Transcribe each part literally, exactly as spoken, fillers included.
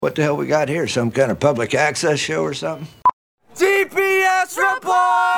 What the hell we got here? Some kind of public access show or something? T P S report!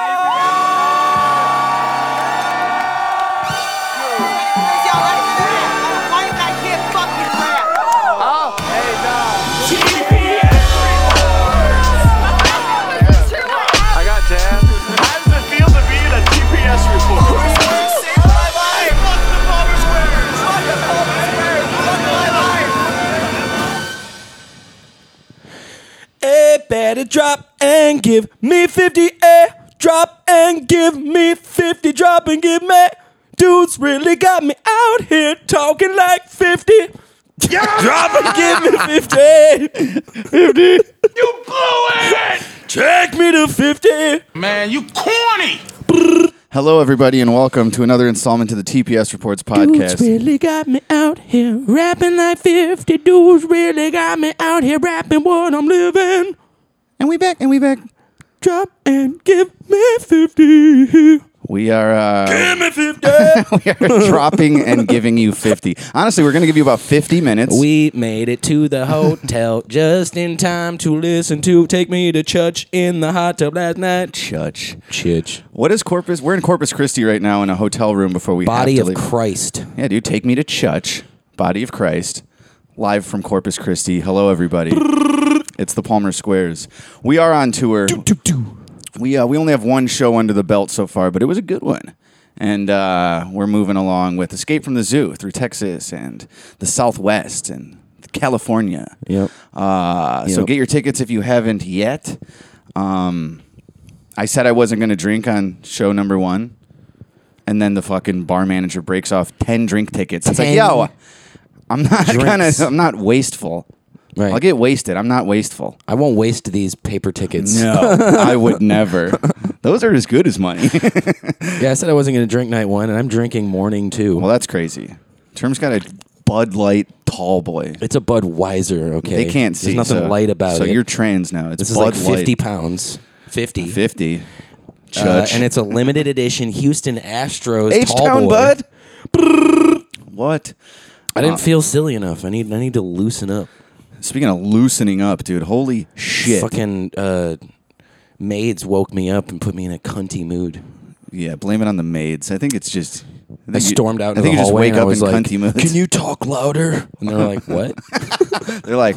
Better drop and give me fifty. Eh, drop and give me fifty. Drop and give me. Dudes really got me out here talking like fifty. Yeah! Drop and give me fifty. fifty. You blew it! Take me to fifty. Man, you corny! Hello, everybody, and welcome to another installment of the T P S Reports podcast. Dudes really got me out here rapping like fifty. Dudes really got me out here rapping what I'm living. And we back, and we back. Drop and give me fifty. We are, uh... Give me fifty. we are dropping and giving you fifty. Honestly, we're going to give you about fifty minutes. We made it to the hotel just in time to listen to Take Me to Church in the hot tub last night. Church. Church. What is Corpus? We're in Corpus Christi right now in a hotel room before we Body have to of leave. Christ. Yeah, dude, Take Me to Church. Body of Christ. Live from Corpus Christi. Hello, everybody. It's the Palmer Squares. We are on tour. Do, do, do. We uh, we only have one show under the belt so far, but it was a good one. And uh, we're moving along with Escape from the Zoo through Texas and the Southwest and California. Yep. Uh, So Yep. get your tickets if you haven't yet. Um, I said I wasn't going to drink on show number one, and then the fucking bar manager breaks off ten drink tickets. It's like, ten yo, I'm not kind drinks. of I'm not wasteful. Right. I'll get wasted. I'm not wasteful. I won't waste these paper tickets. No, I would never. Those are as good as money. Yeah, I said I wasn't going to drink night one, and I'm drinking morning two. Well, that's crazy. Term's got a Bud Light tall boy. It's a Budweiser, okay? They can't see. There's nothing so, light about so it. So you're trans now. It's This is Bud like fifty Light. pounds. fifty. fifty. Uh, Judge. and it's a limited edition Houston Astros tall H-Town, boy. bud. What? I didn't Uh, feel silly enough. I need I need to loosen up. Speaking of loosening up, dude, holy shit. Fucking uh, maids woke me up and put me in a cunty mood. Yeah, blame it on the maids. I think it's just... I, I think stormed you, out I into think the you just hallway wake and I up in was like, cunty moods. "Can you talk louder?" And they're like, "What?" They're like,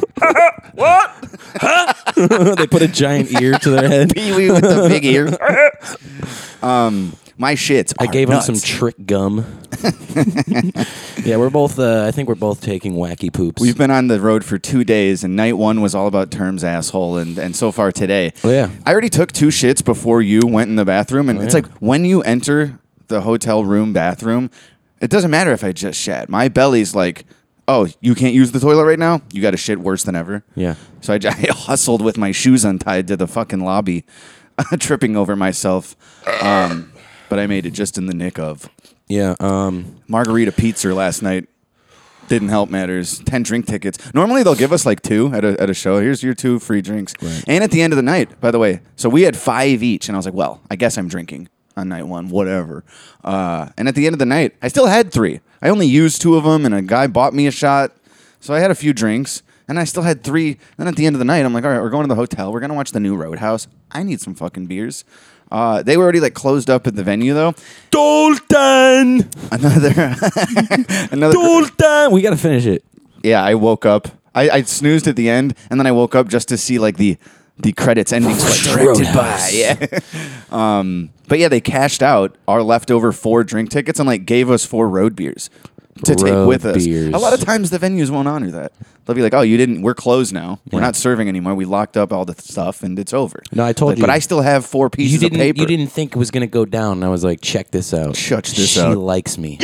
They put a giant ear to their head. Pee-wee with the big ear. um, my shits I are gave nuts. him some trick gum. Yeah, we're both. Uh, I think we're both taking wacky poops. We've been on the road for two days, and night one was all about Term's asshole, and, and so far today. Oh, yeah. I already took two shits before you went in the bathroom, and Oh, it's yeah. like when you enter the hotel room bathroom, it doesn't matter if I just shat. My belly's like, oh, you can't use the toilet right now? You got to shit worse than ever. Yeah. So I, I hustled with my shoes untied to the fucking lobby, tripping over myself. Um, but I made it just in the nick of. Yeah. Um. Margarita pizza last night didn't help matters. Ten drink tickets. Normally they'll give us like two at a at a show. Here's your two free drinks. Right. And at the end of the night, by the way, so we had five each, and I was like, well, I guess I'm drinking on night one, whatever. Uh, and at the end of the night, I still had three. I only used two of them, and a guy bought me a shot, so I had a few drinks, and I still had three. Then at the end of the night, I'm like, all right, we're going to the hotel. We're gonna watch the new Roadhouse. I need some fucking beers. Uh, they were already like closed up at the venue though. Dalton. Another, another. Dalton. We gotta finish it. Yeah, I woke up. I, I snoozed at the end, and then I woke up just to see like the the credits ending. So like, directed by, Roadhouse. yeah. um, but yeah, they cashed out our leftover four drink tickets and like gave us four road beers to take Road with us. beers. A lot of times the venues won't honor that. They'll be like, "Oh, you didn't. We're closed now. We're Yeah. not serving anymore. We locked up all the stuff, and it's over." No, I told Like, you. But I still have four pieces You didn't. of paper. You didn't think it was gonna go down. And I was like, check this out. Shut this she out. She likes me.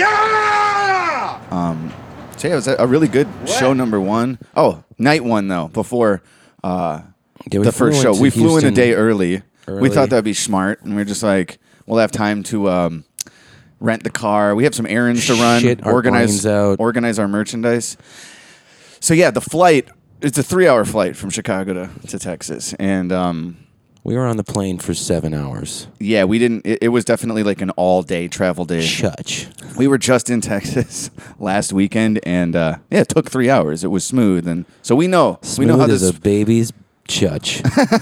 So yeah, it was a, a really good show number one. Oh, night one though. Before. Uh, Yeah, we the flew first show. into We flew in a Houston day early. We early. thought that'd be smart, and we are just like, we'll have time to um, rent the car. We have some errands to run, Shit our organize, brains out. organize our merchandise. So yeah, the flight. It's a three-hour flight from Chicago to, to Texas, and um, We were on the plane for seven hours. Yeah, we didn't. It, it was definitely like an all-day travel day. Chutch. We were just in Texas last weekend, and uh, yeah, it took three hours. It was smooth, and so we know Smooth we know how as this a baby's chutch.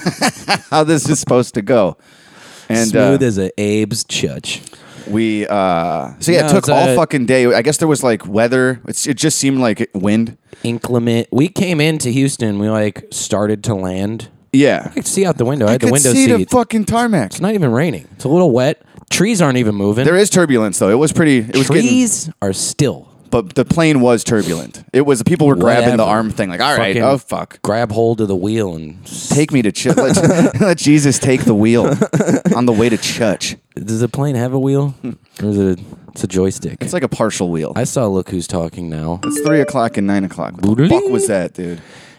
how this is supposed to go. And Smooth uh, as a Abe's chutch. we uh, so yeah, No, it took it's all a- fucking day. I guess there was like weather. It's, it just seemed like wind. Inclement. We came into Houston. We like started to land. Yeah, I could see out the window. I I had the could window see seat. the fucking tarmac. It's not even raining. It's a little wet. Trees aren't even moving. There is turbulence though. It was pretty. It was getting, Trees are still. but the plane was turbulent. It was people were grabbing the Whatever. arm thing. Like, all right, Fucking oh fuck, Grab hold of the wheel and take me to church. Let, let Jesus take the wheel on the way to church. Does the plane have a wheel, or is it? A, it's a joystick. It's like a partial wheel. I saw Look Who's Talking Now. It's three o'clock and nine o'clock. What the Boodling. fuck was that, dude?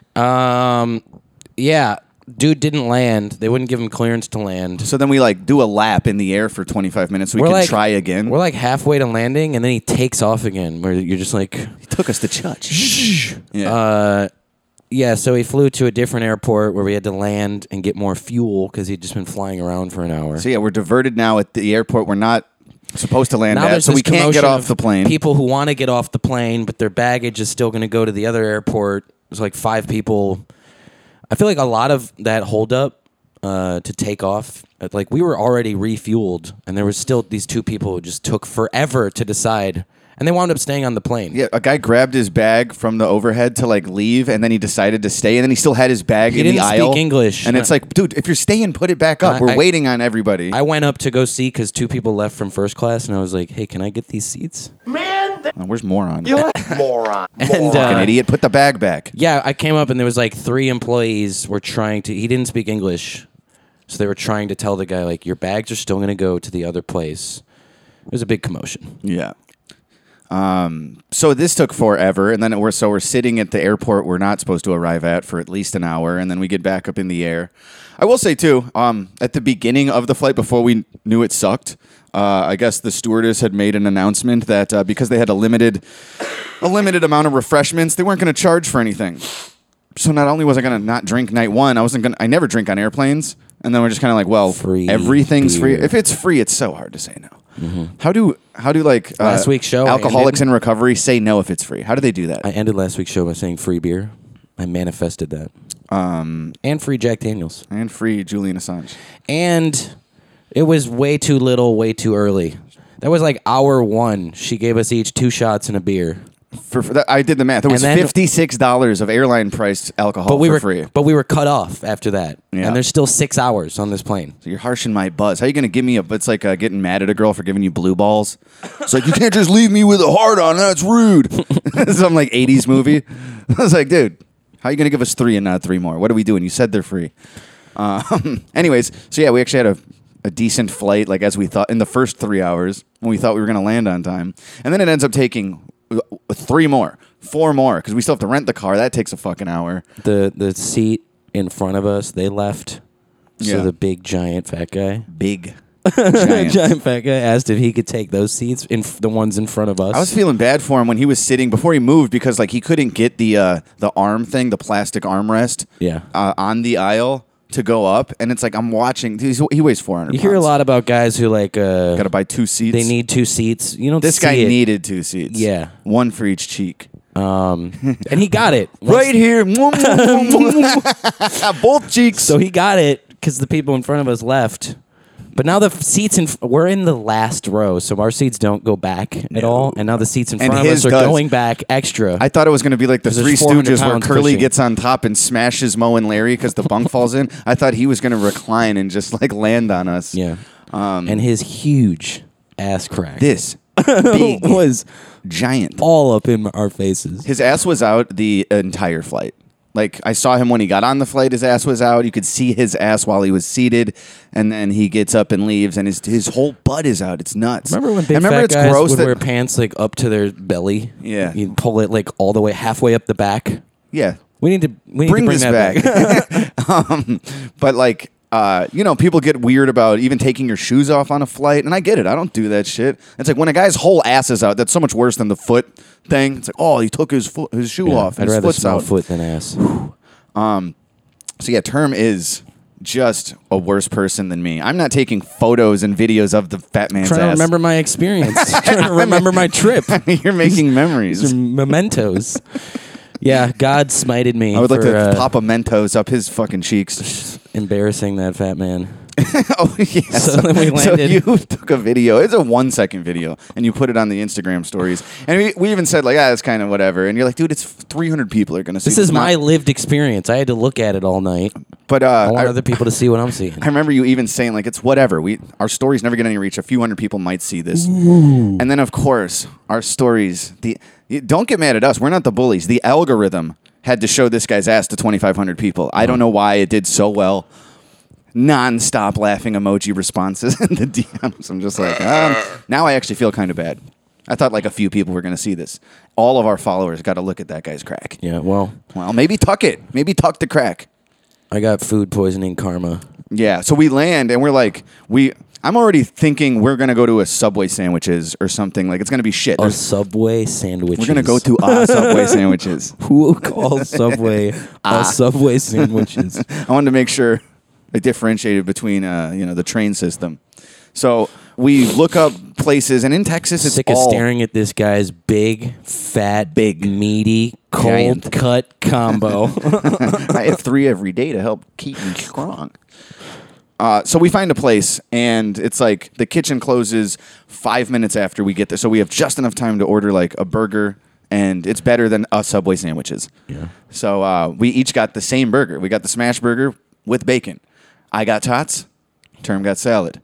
Um, yeah, dude didn't land. They wouldn't give him clearance to land. So then we like do a lap in the air for twenty-five minutes so we We're can like- try again. We're like halfway to landing, and then he takes off again. Where you're just like, He took us to church. Yeah. uh, yeah. So he flew to a different airport where we had to land and get more fuel because he'd just been flying around for an hour. so yeah, we're diverted now at the airport we're not supposed to land Now at, there's so this we can't get commotion off of the plane. People who want to get off the plane, but their baggage is still going to go to the other airport. There's like five people. I feel like a lot of that holdup uh, to take off. Like we were already refueled, and there was still these two people who just took forever to decide, and they wound up staying on the plane. Yeah, a guy grabbed his bag from the overhead to like leave, and then he decided to stay, and then he still had his bag He in didn't the speak aisle. English. and it's like, dude, if you're staying, put it back up. I- We're I- waiting on everybody. I went up to go see because two people left from first class, and I was like, "Hey, can I get these seats?" Oh, where's moron? Moron. And Fucking uh, idiot! Put the bag back. yeah, I came up and there was like three employees were trying to. He didn't speak English, so they were trying to tell the guy like, "Your bags are still going to go to the other place." It was a big commotion. Yeah. Um, so this took forever, and then we're so we're sitting at the airport we're not supposed to arrive at for at least an hour, and then we get back up in the air. I will say too, um, at the beginning of the flight, before we knew it sucked, uh, I guess the stewardess had made an announcement that uh, because they had a limited, a limited amount of refreshments, they weren't going to charge for anything. So not only was I going to not drink night one, I wasn't going. I never drink on airplanes, and then we're just kind of like, well, Free everything's free. beer. If it's free, it's so hard to say no. How do how do like uh, Last week's show Alcoholics ended- in Recovery say no if it's free? How do they do that? I ended last week's show by saying free beer. I manifested that. Um, and free Jack Daniels. and free Julian Assange. And it was way too little, way too early. That was like hour one. She gave us each two shots and a beer. For, for that, I did the math. It was And then- fifty-six dollars of airline priced alcohol But we for were free. but we were cut off after that. Yeah. And there's still six hours on this plane. So you're harshing my buzz. How you going to give me a? It's like uh, getting mad at a girl for giving you blue balls. It's like you can't just leave me with a heart on. That's rude. Some like eighties movie. I was like, dude, how are you going to give us three and not three more? What are we doing? You said they're free. Um, anyways, so yeah, we actually had a, a decent flight, like as we thought in the first three hours when we thought we were going to land on time, and then it ends up taking uh, three more, four more because we still have to rent the car. That takes a fucking hour. The the seat in front of us, they left. So Yeah. the big giant fat guy, Big, giant. giant. giant fat guy asked if he could take those seats in f- the ones in front of us. I was feeling bad for him when he was sitting before he moved because like he couldn't get the uh, the arm thing, the plastic armrest, Yeah. uh, on the aisle to go up, and it's like I'm watching. He's, he weighs four hundred. You hear a lot about guys who like uh, Got to buy two seats. they need two seats. You don't This see guy it. needed two seats. Yeah. one for each cheek. Um, and he got it Right here, both cheeks. So he got it because the people in front of us left. But now the f- seats in f- we're in the last row, so our seats don't go back at all. And now the seats in And front of his us are does. going back extra. I thought it was going to be like the 'Cause Three there's four hundred Stooges where pounds Curly pushing. gets on top and smashes Mo and Larry because the bunk falls in. I thought he was going to recline and just like land on us. yeah. and his huge ass crack This big was giant. all up in our faces. His ass was out the entire flight. Like, I saw him when he got on the flight, his ass was out. You could see his ass while he was seated, and then he gets up and leaves, and his his whole butt is out. It's nuts. Remember when big I remember fat it's guys gross would that, wear pants like up to their belly? Yeah. You pull it like all the way halfway up the back. yeah, We need to we need bring, to bring this that back. um, but, like, uh, you know, people get weird about even taking your shoes off on a flight, and I get it. I don't do that shit. It's like when a guy's whole ass is out, that's so much worse than the foot thing. It's like, oh, he took his foot, his shoe Yeah, off, and I'd his rather foot's smell out. foot than ass. So yeah, term is just a worse person than me. I'm not taking photos and videos of the fat man's trying to ass. remember my experience. trying to remember my trip. You're making memories. These are mementos. Yeah, God smited me. I would like for, to uh, pop a Mentos up his fucking cheeks. embarrassing that fat man. Oh, yeah. So then we so landed- you took a video. It's a one second video, and you put it on the Instagram stories. And we, we even said, like, ah, it's kind of whatever. And you're like, dude, it's three hundred people are going to see This this. is my Not- lived experience. I had to look at it all night. But uh, I want I, other people to see what I'm seeing. I remember you even saying, like, it's whatever. We Our stories never get any reach. A few hundred people might see this. And then, of course, our stories, the you- don't get mad at us. We're not the bullies. The algorithm had to show this guy's ass to twenty-five hundred people. I don't know why it did so well. Non-stop laughing emoji responses in the D Ms. I'm just like, um, now I actually feel kind of bad. I thought like a few people were going to see this. All of our followers got to look at that guy's crack. Yeah, well, Well, maybe tuck it. Maybe tuck the crack. I got food poisoning karma. Yeah. So we land and we're like, we. I'm already thinking we're going to go to a Subway sandwiches or something. Like it's going to be shit. A There's- Subway sandwich. we're going to go to a Subway sandwiches. Who calls Subway a Subway sandwiches? I wanted to make sure I differentiated between, uh, you know, the train system. So we look up places, and in Texas, it's Sick all of staring at this guy's big, fat, Big. meaty, cold Giant. cut combo. I have three every day to help keep me strong. Uh, so we find a place, and it's like the kitchen closes five minutes after we get there. So we have just enough time to order like a burger, and it's better than us Subway sandwiches. Yeah. So uh, we each got the same burger. We got the smash burger with bacon. I got tots. Term got salad.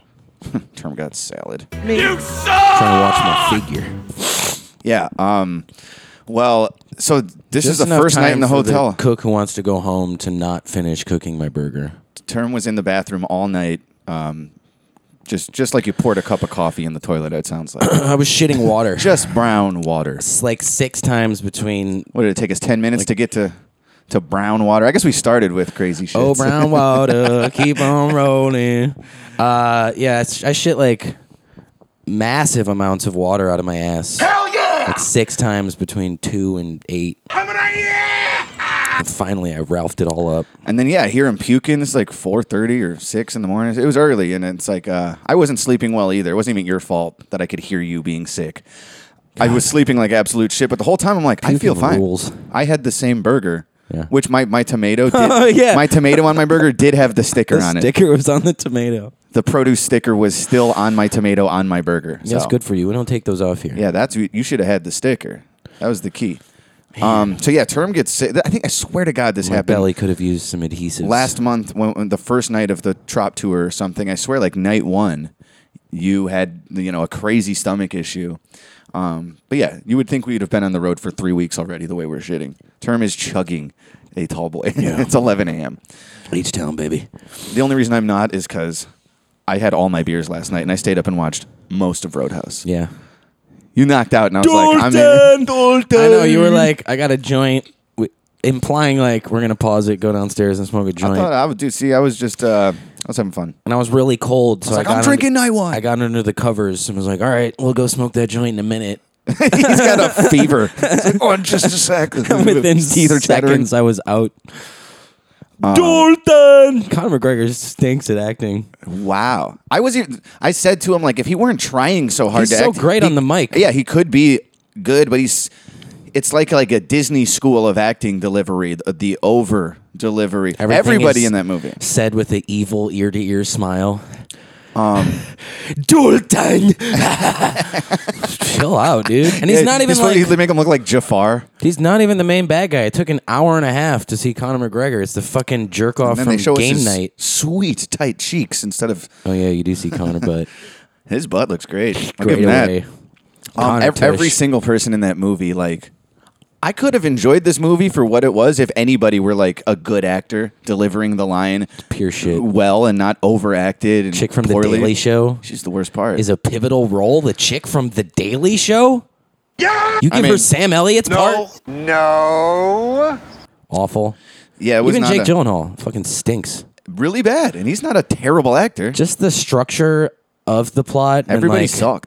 Term got salad. You suck! Trying to watch my figure. Yeah. Um. Well, so this Just is the enough first night in the time for hotel. cook who wants to go home to not finish cooking my burger. Term was in the bathroom all night. Um, just just like you poured a cup of coffee in the toilet. It sounds like I was shitting water. just brown water. It's like six times between. What did it take us? Ten minutes to get to to brown water. I guess we started with crazy shit. Oh, brown water, keep on rolling. Uh, yeah, it's, I shit like massive amounts of water out of my ass. Hell yeah! Like six times between two and eight. Coming at you! And finally, I Ralphed it all up. And then yeah, I hear him puking. It's like four thirty or six in the morning. It was early, and it's like uh, I wasn't sleeping well either. It wasn't even your fault that I could hear you being sick. I was sleeping like absolute shit, but the whole time I'm like, I feel Puking fine. rules. I had the same burger, Yeah. which my, my tomato did. Oh, yeah. My tomato on my burger did have the sticker The on it. sticker was on the tomato. The produce sticker was still on my tomato on my burger. Yeah, that's So, good for you. We don't take those off here. Yeah, that's you should have had the sticker. That was the key. Um, so yeah, Term gets sick. I think I swear to God this My happened belly could have used some adhesives. last month when, when the first night of the Trop tour or something. I swear, like night one, you had you know a crazy stomach issue. Um, but yeah, you would think we'd have been on the road for three weeks already. The way we're shitting. Term is chugging a tall boy. It's eleven a.m. H-Town, baby. The only reason I'm not is because I had all my beers last night and I stayed up and watched most of Roadhouse. Yeah. You knocked out, and I was like, I'm in. I know, you were like, I got a joint, w- implying like, we're going to pause it, go downstairs and smoke a I joint. thought I would do. See, I was just, uh, I was having fun. And I was really cold, so I was I, like, got I'm drinking under, night one. I got under the covers and was like, all right, we'll go smoke that joint in a minute. He's got a fever. It's like, oh, just a sec. Within Teeth are chattering. seconds, I was out. Dalton! Conor McGregor stinks at acting. Wow. I was. Even, I said to him like, if he weren't trying so hard He's to so act, great he- on the mic. Yeah, he could be good, but he's. It's like like a Disney school of acting delivery, the, the over delivery. Everything Everybody is in that movie. Said with the evil ear to ear smile. Um, Dalton! Chill out, dude. And he's yeah, not even it's funny, like. they make him look like Jafar. He's not even the main bad guy. It took an hour and a half to see Conor McGregor. It's the fucking jerk off And then from they show us Game his Night. sweet tight cheeks instead of Oh yeah, you do see Conor, but his butt looks great. I'll great give him away. that. Um, Conor ev- every tush. single person in that movie, like, I could have enjoyed this movie for what it was if anybody were like a good actor delivering the line Pure shit. well and not overacted. And Chick from poorly. The Daily Show She's the worst part. is a pivotal role. The chick from The Daily Show. Yeah! You give I her mean- Sam Elliott's part. No. Awful. yeah, it was Even not Jake a- Gyllenhaal fucking stinks. really bad, and he's not a terrible actor. Just the structure of the plot. and, Everybody like, sucked.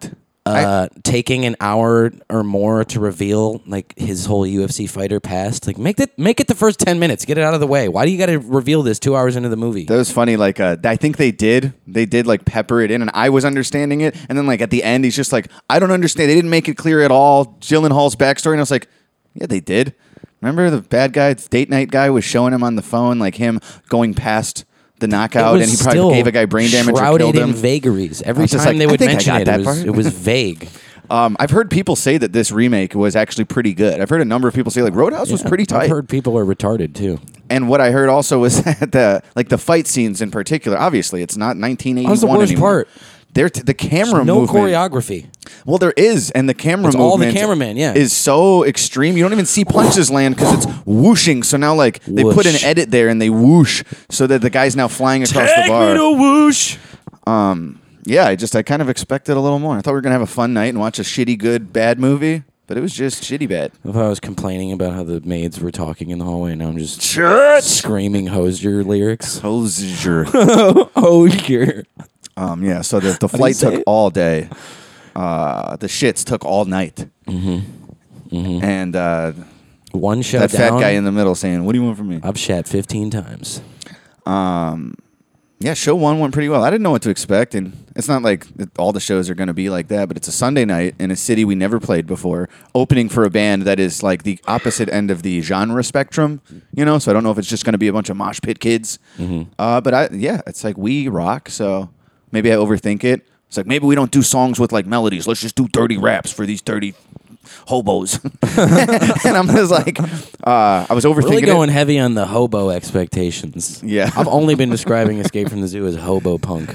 uh, taking an hour or more to reveal like his whole U F C fighter past. Like make it make it the first ten minutes. Get it out of the way. Why do you got to reveal this two hours into the movie? That was funny. Like, uh, I think they did. They did like pepper it in, and I was understanding it. And then like at the end, he's just like, I don't understand. They didn't make it clear at all. Gyllenhaal's backstory, and I was like, yeah, they did. Remember the bad guy, date night guy, was showing him on the phone, like him going past the knockout, and he probably gave a guy brain damage or shrouded killed him. in vagaries. Every just time like, they I would think I mention got it, that it was, part. it was vague. Um, I've heard people say that this remake was actually pretty good. I've heard a number of people say like Roadhouse was Yeah, pretty tight. I've heard people are retarded too. And what I heard also was that the like the fight scenes in particular. Obviously, it's not nineteen eighty-one That was the worst anymore. part. They're t- the camera No movement. choreography. Well, there is, and the camera It's all the movement cameraman, yeah. is so extreme. You don't even see punches land because it's whooshing. So now, like, they put an Whoosh. edit there and they whoosh so that the guy's now flying across Take the bar. me to whoosh. Yeah, I just I kind of expected a little more. I thought we were gonna have a fun night and watch a shitty, good, bad movie, but it was just shitty bad. If I was complaining about how the maids were talking in the hallway, now I'm just Church. screaming Hosier lyrics. Hosier. Hosier. um, yeah. So the the do you flight say took it? all day. Uh, the shits took all night. Mm-hmm. And uh, One shot that fat down. guy in the middle saying, "What do you want from me?" I've shat fifteen times. Yeah, show one went pretty well. I didn't know what to expect, and it's not like it- all the shows are going to be like that, but it's a Sunday night in a city we never played before, opening for a band that is like the opposite end of the genre spectrum, you know? So I don't know if it's just going to be a bunch of mosh pit kids. Uh, but I, yeah, it's like we rock, so maybe I overthink it. It's like maybe we don't do songs with like melodies. Let's just do dirty raps for these dirty hobos. And I'm just like, uh, I was overthinking Really going it. heavy on the hobo expectations. Yeah. I've only been describing Escape from the Zoo as hobo punk.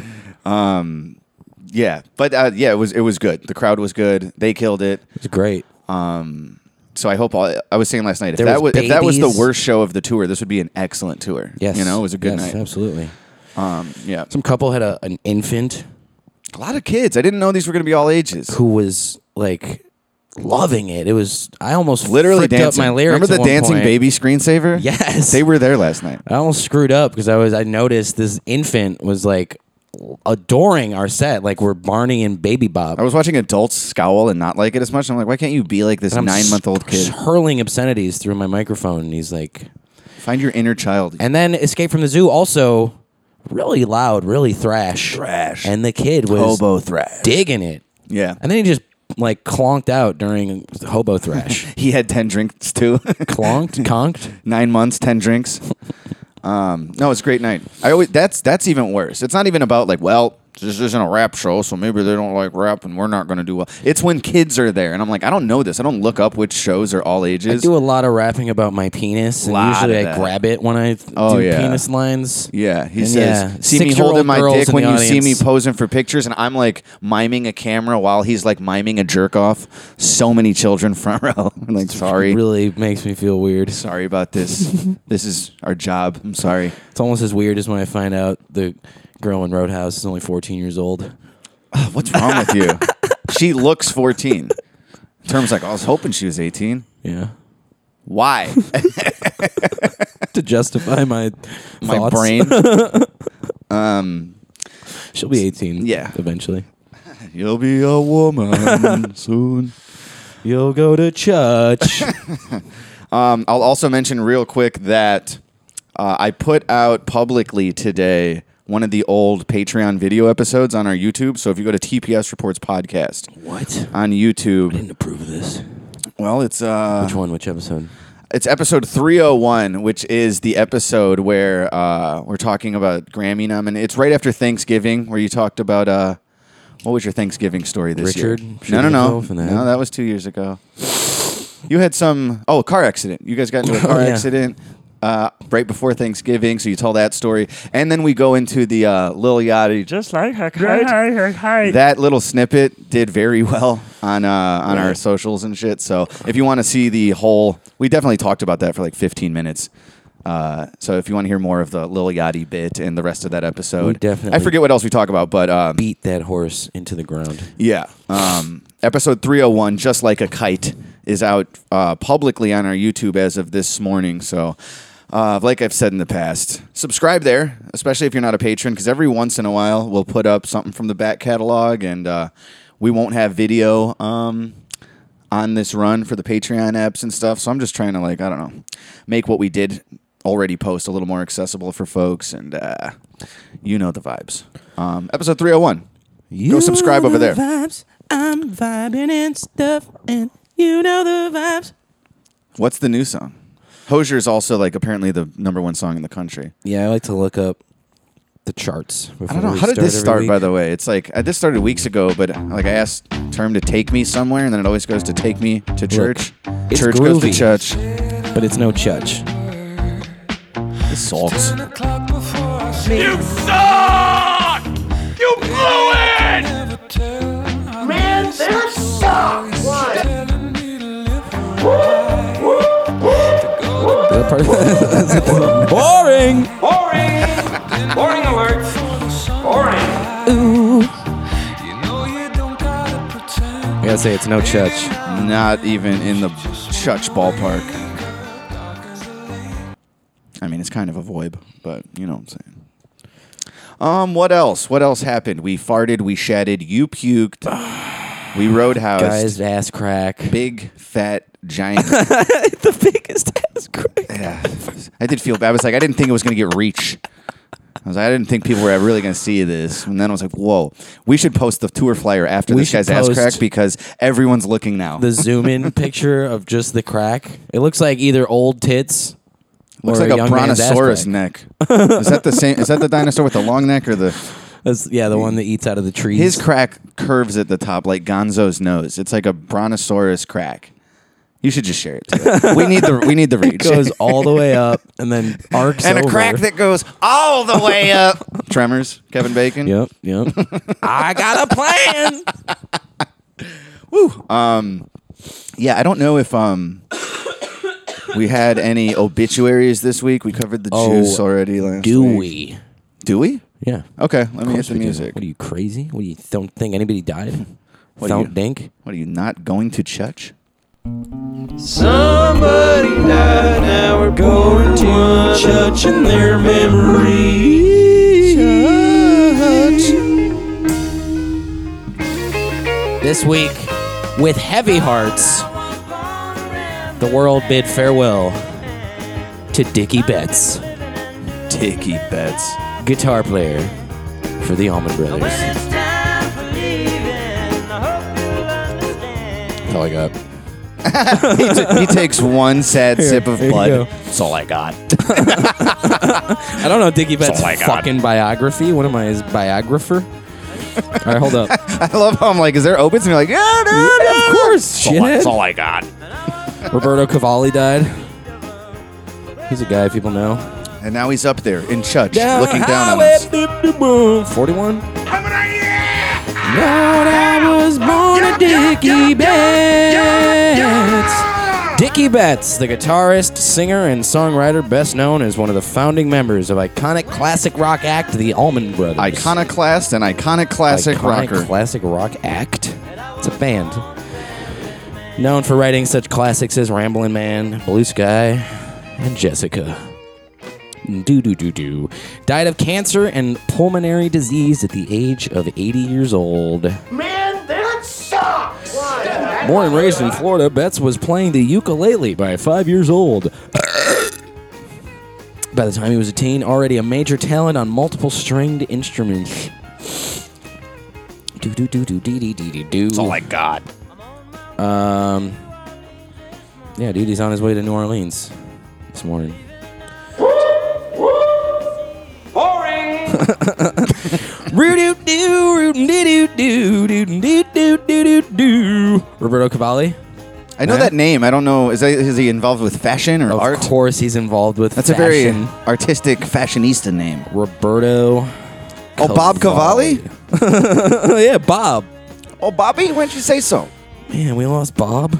Yeah, but uh, yeah, it was it was good. The crowd was good. They killed it. It's great. So I hope all, I was saying last night if There that was was if that was the babies. worst show of the tour, this would be an excellent tour. Yes. you know, it was a good yes, night. Absolutely. Um, yeah, Some couple had a, an infant a lot of kids. I didn't know these were going to be all ages. who was like loving it. It was I almost Literally fricked dancing. up my lyrics. Remember at the one dancing point. baby screensaver? Yes. they were there last night. I almost screwed up because I was I noticed this infant was like adoring our set, like we're Barney and Baby Bob. I was watching adults scowl and not like it as much. I'm like, why can't you be like this And I'm nine month old s- kid? hurling obscenities through my microphone, and he's like, Find your inner child. and then Escape from the Zoo also really loud, really thrash, Thrash. and the kid was Hobo thrash. digging it, Yeah, and then he just like clonked out during hobo thrash. he had ten drinks too. Clonked, conked. Nine months, ten drinks. Um, no, it's a great night. I always that's that's even worse. It's not even about like, well, this isn't a rap show, so maybe they don't like rap and we're not going to do well. It's when kids are there, and I'm like, I don't know this. I don't look up which shows are all I ages. do a lot of rapping about my penis, and Lot usually of I that. grab it when I Oh, do yeah. penis lines. Yeah, he And says, yeah, "See me six-year-old holding my girls dick in when the you see me audience. posing for pictures," and I'm like miming a camera while he's like miming a jerk off. So many children front row. I'm like, sorry, It really makes me feel weird. sorry about this. This is our job. I'm sorry. It's almost as weird as when I find out the girl in Roadhouse is only fourteen years old. What's wrong with you? She looks fourteen. Terms like, I was hoping she was eighteen. Yeah. Why? To justify my My thoughts. brain. She'll be eighteen. Yeah. Eventually. You'll be a woman soon. You'll go to church. Um, I'll also mention real quick that uh, I put out publicly today one of the old Patreon video episodes on our YouTube. So if you go to T P S Reports Podcast What? on YouTube, Didn't approve of this. well, it's uh, Which one? Which episode? it's episode three oh one, which is the episode where uh, we're talking about Grammy nomination. It's right after Thanksgiving, where you talked about uh, what was your Thanksgiving story this Richard year? shooting No, no, no, himself in the no. head? That was two years ago. You had some oh car accident. You guys got into a car Oh, yeah. accident uh, right before Thanksgiving, so you tell that story, and then we go into the uh, Lil Yachty. Just like her kite. That little snippet did very well on uh, on our socials and shit. So if you want to see the whole, we definitely talked about that for like fifteen minutes. Uh, so if you want to hear more of the Lil Yachty bit and the rest of that episode, We definitely- I forget what else we talk about, but um, Beat that horse into the ground. yeah. Um, episode three oh one, Just Like a Kite, is out uh, publicly on our YouTube as of this morning. So, uh, like I've said in the past, subscribe there, especially if you're not a patron, because every once in a while we'll put up something from the back catalog, and uh, we won't have video um, on this run for the Patreon apps and stuff. So I'm just trying to, like, I don't know, make what we did already post a little more accessible for folks. And uh, you know the vibes. Um, episode three oh one. You Go subscribe know over the there. Vibes. I'm vibing and stuff, and you know the vibes. What's the new song? Hozier is also, like, apparently the number one song in the country. Yeah, I like to look up the charts. I don't know. How did this start, by the way? It's like, uh, this started weeks ago, but like I asked Term to take me somewhere, and then it always goes to take me to church. it's Church goes to groovy. church. But it's no church. This sucks. You suck! You blew it! Man, that sucks! Is that part of Boring! Boring! Boring alert! Boring! I gotta say, it's no church. Not even in the church ballpark. I mean, it's kind of a voib, but you know what I'm saying. Um, what else? What else happened? We farted, we shatted, you puked, we roadhoused. Guys, ass crack. Big, fat, giant. The biggest ass crack. Yeah. I did feel bad. I was like, I didn't think it was going to get reach. I was like, I didn't think people were really going to see this. And then I was like, whoa, we should post the tour flyer after We this should guy's ass post crack because everyone's looking now. The zoom in picture of just the crack. It looks like either old tits. Looks or like a young man's ass brontosaurus crack. neck. Is that the same? Is that the dinosaur with the long neck or the? That's, yeah, the one that eats out of the trees. His crack curves at the top like Gonzo's nose. It's like a brontosaurus crack. You should just share it. Too. We need the we need the reach. It goes all the way up and then arcs and a over. crack that goes all the way up. Tremors, Kevin Bacon. Yep, yep. I got a plan. Woo. Um, yeah, I don't know if um we had any obituaries this week. We covered the Oh, juice already last Do week. we? Do we? Yeah. Okay, let me Of hit course the we do. music. What are you, crazy? What do you don't think anybody died? What Don't are you- dink? What are you not going to church? Somebody died, now we're going to church in their memory. This week, with heavy hearts, the world bid farewell to Dickie Betts, Dickie Betts. guitar player for the Allman Brothers. That's all I got. he, t- he takes one sad Here, sip of here you blood. go. That's all I got. I don't know Dickie Betts' all I got. fucking biography. What am I, his biographer? All right, hold up. I love how I'm like, is there opens? And you're like, yeah, no, no. Of course, That's all, I- that's shithead. all I got. Roberto Cavalli died. He's a guy people know. And now he's up there in church, looking down on Highway us. fifty-one. forty-one? Coming at you! Lord, I was born a Dickie Betts. Dickie Betts, the guitarist, singer, and songwriter best known as one of the founding members of iconic classic rock act, the Allman Brothers. Iconoclast and iconic classic Iconic rocker. classic rock act. It's a band. Known for writing such classics as Ramblin' Man, Blue Sky, and Jessica. Do do do do. Died of cancer and pulmonary disease at the age of eighty years old. Man, that sucks! Born and raised in Florida, Betts was playing the ukulele by five years old. By the time he was a teen, already a major talent on multiple stringed instruments. Do do do do dee dee dee dee do. That's all I got. Um. Yeah, dude, he's on his way to New Orleans this morning. Boring! Roberto Cavalli. I know Huh? that name. I don't know. Is, that, is he involved with fashion or Of art? course, he's involved with That's fashion. a very artistic fashionista name. Roberto. Oh, Bob Cavalli? Yeah, Bob. Oh, Bobby? Why didn't you say so? Man, we lost Bob.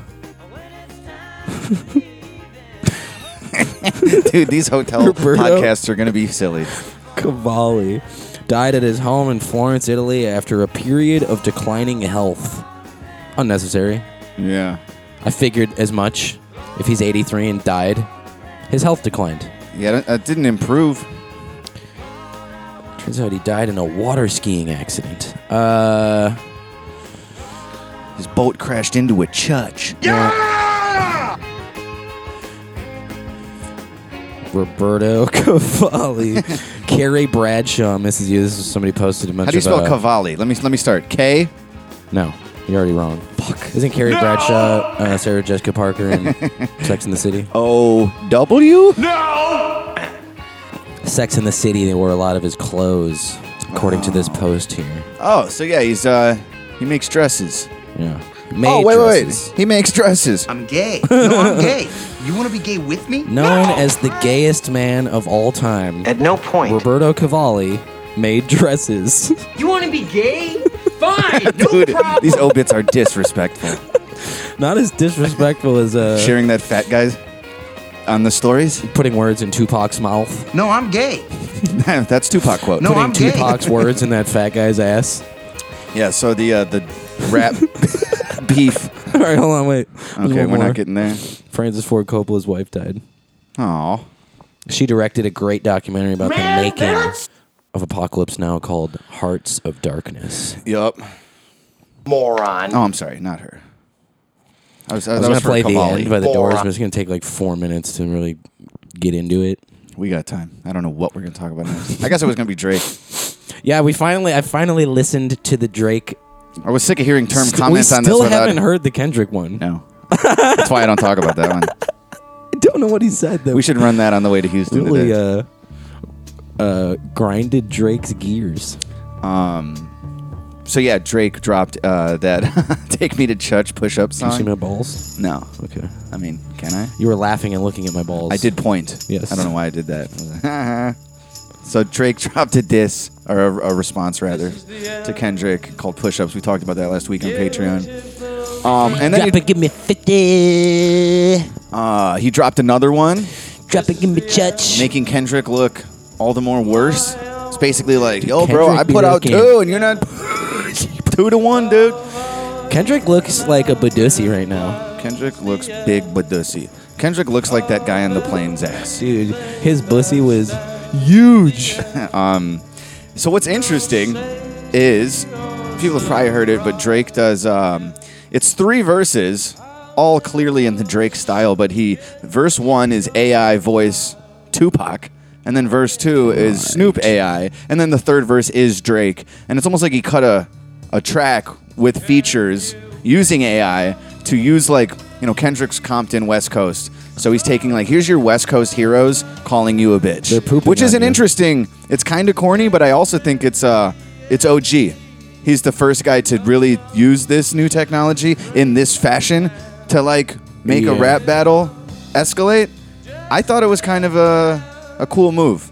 Dude, these hotel Roberto? podcasts are going to be silly. Cavalli died at his home in Florence, Italy, after a period of declining health. Unnecessary. Yeah. I figured as much. If he's eighty-three and died, his health declined. Yeah, that didn't improve. Turns out he died in a water skiing accident. Uh, His boat crashed into a church. Roberto Cavalli. Carrie Bradshaw misses you. This is somebody posted a bunch How do you of... spell uh, Cavalli? Let me let me start. K. No, you're already wrong. Fuck. Isn't Carrie Bradshaw uh, Sarah Jessica Parker in Sex in the City? O W. No! Sex in the City, they wore a lot of his clothes, according to this post here. Oh, so yeah, he's uh he makes dresses. Yeah. oh Made wait, dresses. wait, he makes dresses. I'm gay. No, I'm gay. You want to be gay with me? Known as the gayest man of all time, At no point. Roberto Cavalli made dresses. You want to be gay? Fine, no Dude, problem. these obits are disrespectful. Not as disrespectful as uh, Sharing that fat guy on the stories. putting words in Tupac's mouth. No, I'm gay. That's Tupac quote. No, putting I'm gay. Tupac's words in that fat guy's ass. Yeah, so the uh, the rap beef. All right, hold on, wait. There's Okay, one we're more. not getting there. Francis Ford Coppola's wife died. Oh, She directed a great documentary about Man, the making that's- of Apocalypse Now called Hearts of Darkness. yup. Moron. Oh, I'm sorry, not her. I was, I I was that going was to play for the Cavalli. end by the Doors, Moron. but it's going to take like four minutes to really get into it. We got time. I don't know what we're gonna talk about next. I guess it was gonna be Drake. Yeah, we finally, I finally listened to the Drake. I was sick of hearing term St- comments we on this still without. haven't heard the Kendrick one. No, that's why I don't talk about that one. I don't know what he said though. We should run that on the way to Houston really today. uh, uh, grinded Drake's gears. Um, so yeah, Drake dropped uh, that "Take Me to Church" push-up Did you see song. my balls? No, Okay. I mean, can I? You were laughing and looking at my balls. I did point. Yes. I don't know why I did that. So Drake dropped a diss, or a, a response rather, to Kendrick called "Push Ups." We talked about that last week on Patreon. Um, and then Drop he, it, give me fifty. uh, he dropped another one, Drop it, give me church. making Kendrick look all the more worse. It's basically like, yo, bro, Kendrick I be put out looking- two, and you're not two to one, dude. Kendrick looks like a Badusi right now. Kendrick looks big but dussy. Kendrick looks like that guy on the plane's ass. Dude, his bussy was huge. So what's interesting is, people have probably heard it, but Drake does, um, it's three verses, all clearly in the Drake style, but he, verse one is A I voice Tupac, and then verse two is Snoop A I, and then the third verse is Drake. And it's almost like he cut a, a track with features using A I to use, like, you know, Kendrick's Compton West Coast. So he's taking, like, here's your West Coast heroes calling you a bitch. They're pooping Which is on an you. interesting, it's kind of corny, but I also think it's uh, it's O G. He's the first guy to really use this new technology in this fashion to, like, make a Yeah. rap battle escalate. I thought it was kind of a, a cool move.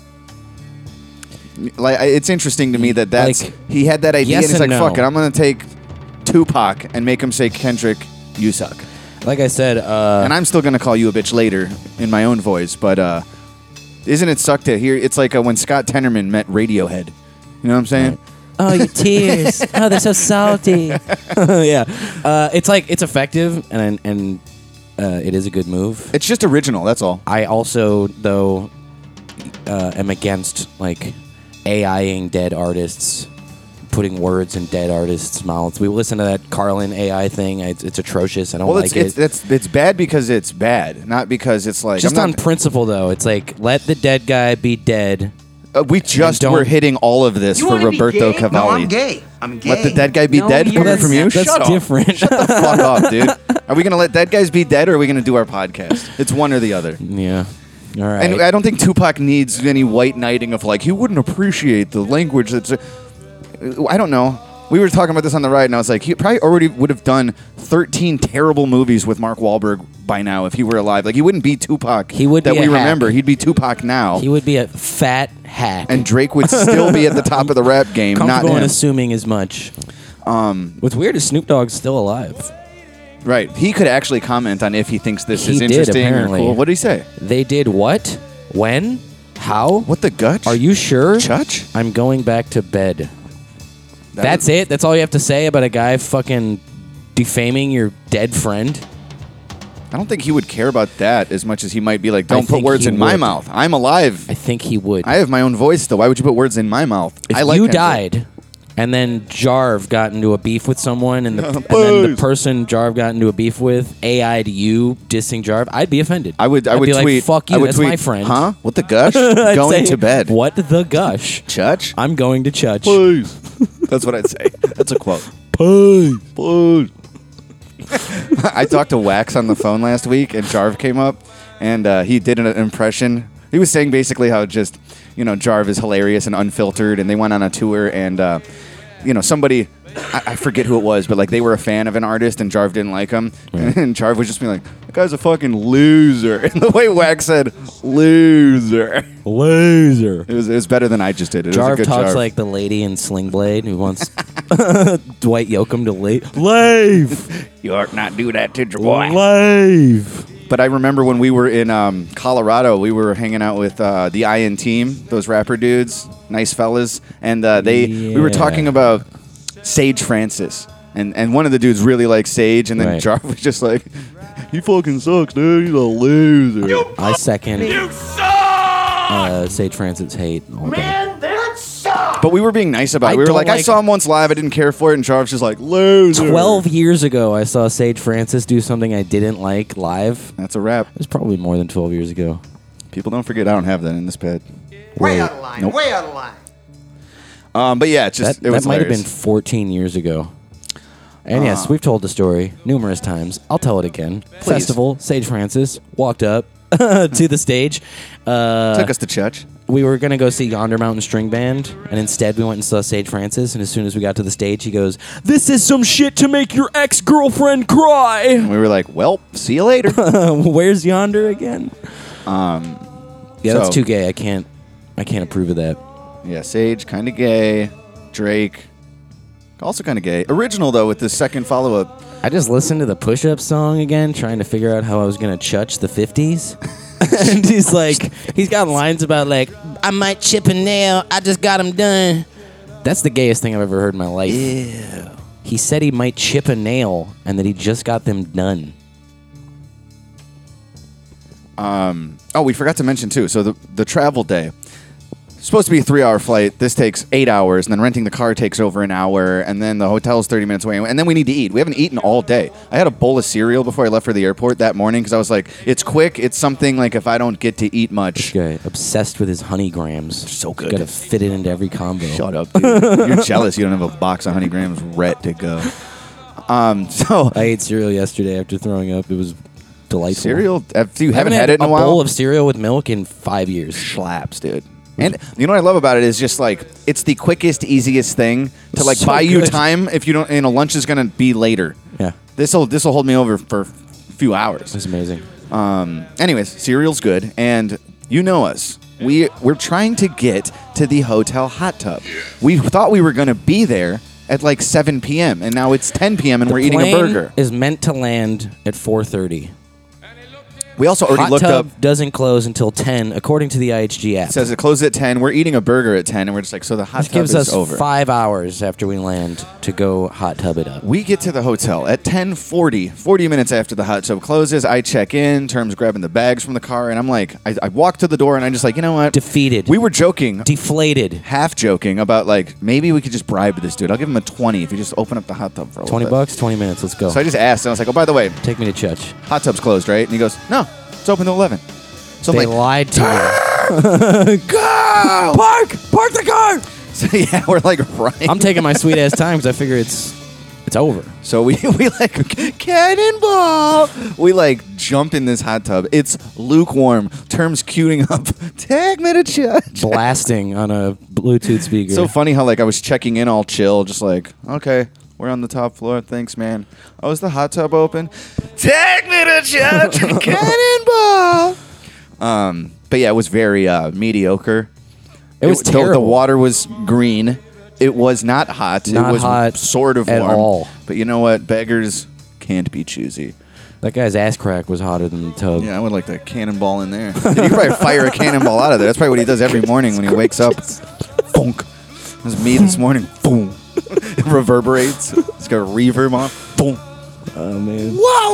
Like, I- it's interesting to me that that's, Like, he had that idea yes and he's and like, no. fuck it, I'm going to take Tupac and make him say, Kendrick, you suck. Like I said, uh, And I'm still gonna call you a bitch later in my own voice, but uh, isn't it suck to hear? It's like uh, when Scott Tenorman met Radiohead. You know what I'm saying? oh, your tears. Oh, they're so salty. yeah. Uh, it's like, it's effective, and and uh, it is a good move. It's just original. That's all. I also, though, uh, am against, like, AIing dead artists, putting words in dead artists' mouths. We listened to that Carlin A I thing. It's, it's atrocious. I don't Well, like it's it's, it. it's it's bad because it's bad, not because it's like Just I'm on not- principle, though. It's like, let the dead guy be dead. uh, we just don't- were hitting all of this You for wanna be Roberto gay? Cavalli. No, I'm gay. I'm gay. Let the dead guy be No, dead you're- coming that's, from you. That's Shut up. different. Fuck up, dude. Are we gonna let dead guys be dead, or are we gonna do our podcast? It's one or the other. yeah. All right. And I don't think Tupac needs any white knighting of like he wouldn't appreciate the language that's. I don't know. We were talking about this on the ride, and I was like, he probably already would have done thirteen terrible movies with Mark Wahlberg by now if he were alive. Like he wouldn't be Tupac. He would that be we a hack. remember. He'd be Tupac now, He would be a fat hack. and Drake would still be at the top of the rap game. Not comfortable him. in assuming as much. Um, What's weird is Snoop Dogg's still alive. Right. He could actually comment on if he thinks this He is did, interesting apparently. or cool. What did he say? They did what? When? How? What the gutch? Are you sure? Chutch? I'm going back to bed. That That's was- it? That's all you have to say about a guy fucking defaming your dead friend? I don't think he would care about that as much as he might be like, don't put think words he in my would. mouth. I'm alive. I think he would. I have my own voice, though. Why would you put words in my mouth? if I like you Kendrick. died, and then Jarv got into a beef with someone, and, the, and then the person Jarv got into a beef with A I'd you dissing Jarv, I'd be offended. I would. I I'd would be tweet. like, "Fuck you, I would that's tweet, my friend." Huh? What the gush? I'd Going say, to bed. What the gush? Church? I'm going to church. Please. That's what I'd say. That's a quote. Please. Please. I talked to Wax on the phone last week, and Jarv came up, and uh, he did an impression. He was saying basically how just, you know, Jarv is hilarious and unfiltered, and they went on a tour, and, uh, you know, somebody, I, I forget who it was, but, like, they were a fan of an artist, and Jarv didn't like him, Right. and Jarv was just being like, that guy's a fucking loser. And the way Wax said, loser. Loser. It was, it was better than I just did. It was a Jarv good talks Jarv. like the lady in Sling Blade who wants Dwight Yoakam to leave. Leave. You ought not do that to your boy. Leave. But I remember when we were in um, Colorado, we were hanging out with uh, the I N Team, those rapper dudes, nice fellas, and uh, they we were Yeah. talking about Sage Francis, and and one of the dudes really liked Sage, and then Right. Jarv was just like, he fucking sucks, dude. He's a loser. I second You suck! uh, Sage Francis hate. all day. Man, that sucks! But we were being nice about it. I we were don't like, I like- saw him once live. I didn't care for it, and Jarv's just like, loser. Twelve years ago, I saw Sage Francis do something I didn't like live. That's a wrap. It was probably more than twelve years ago. People don't forget I don't have that in this pad. Way out of line. Nope. Way out of line. Um, but yeah, it's just That, it was that might have been hilarious. fourteen years ago. And Uh. yes, we've told the story numerous times. I'll tell it again. Festival, Sage Francis walked up to the stage. Uh, Took us to church. we were going to go see Yonder Mountain String Band, and instead we went and saw Sage Francis, and as soon as we got to the stage, he goes, "This is some shit to make your ex-girlfriend cry." And we were like, well, see you later. Where's Yonder again? um, Yeah, that's So- too gay. I can't I can't approve of that. Yeah, Sage, kind of gay. Drake, also kind of gay. Original, though, with the second follow-up. I just listened to the push-up song again, trying to figure out how I was going to chutch the fifties. And he's like, he's got lines about like, I might chip a nail, I just got him done. That's the gayest thing I've ever heard in my life. Ew. He said he might chip a nail and that he just got them done. Um, oh, we forgot to mention, too. So the, the travel day. Supposed to be a three-hour flight. This takes eight hours, and then renting the car takes over an hour, and then the hotel's thirty minutes away, and then we need to eat. We haven't eaten all day. I had a bowl of cereal before I left for the airport that morning because I was like, it's quick. It's something like if I don't get to eat This much. guy, obsessed with his honey grams. So good. Got to fit it into every combo. Shut up, dude. You're jealous you don't have a box of honey grams ready to go. Um, so I ate cereal yesterday after throwing up. It was delightful. cereal. If you I haven't had it in a, a while, bowl of cereal with milk in five years. slaps, dude. And you know what I love about it is just like it's the quickest, easiest thing to like So buy you good. time if you don't. You know, lunch is gonna be later. Yeah, This will this will hold me over for a few hours. it's amazing. Um. Anyways, cereal's good, and you know us. We we're trying to get to the hotel hot tub. We thought we were gonna be there at like seven p.m. and now it's ten p.m. and The we're eating a plane burger. is meant to land at four thirty. We also already Hot looked tub up. doesn't close until ten, according to the I H G app. It says it closes at ten. We're eating a burger at ten, and we're just like, so the hot This tub gives is us over. five hours after we land to go hot tub it up. We get to the hotel at ten forty, forty minutes after the hot tub closes. I check in, Term's grabbing the bags from the car, and I'm like, I, I walk to the door, and I'm just like, you know what? Defeated. We were joking, Deflated. half joking about like maybe we could just bribe this dude. I'll give him a twenty if you just open up the hot tub for a little twenty bit. bucks, twenty minutes. Let's go. So I just asked, and I was like, oh, by the way, Take me to church. hot tub's closed, right? And he goes, no, it's open till eleven. So I'm They like, lied to me. go! Park! Park the car! So yeah, we're like running. I'm taking my sweet ass time because I figure it's it's over. So we we like cannonball. We like jump in this hot tub. It's lukewarm. Terms queuing up. Tag me to church. Blasting on a Bluetooth speaker. So funny how like I was checking in all chill, just like okay, we're on the top floor. Thanks, man. Oh, is the hot tub open? Tag me to church. Cannonball. Um, but yeah, it was very uh, mediocre. It was the- The, terrible. water was green. It was not hot. Not it was hot sort of at warm. all. But you know what? Beggars can't be choosy. That guy's ass crack was hotter than the tub. Yeah, I would like to cannonball in there. Dude, you could probably fire a cannonball out of there. That's probably what he does every morning when he wakes up. Funk. It was me this morning. Boom. It reverberates. It's got a reverb on. Boom. Oh man.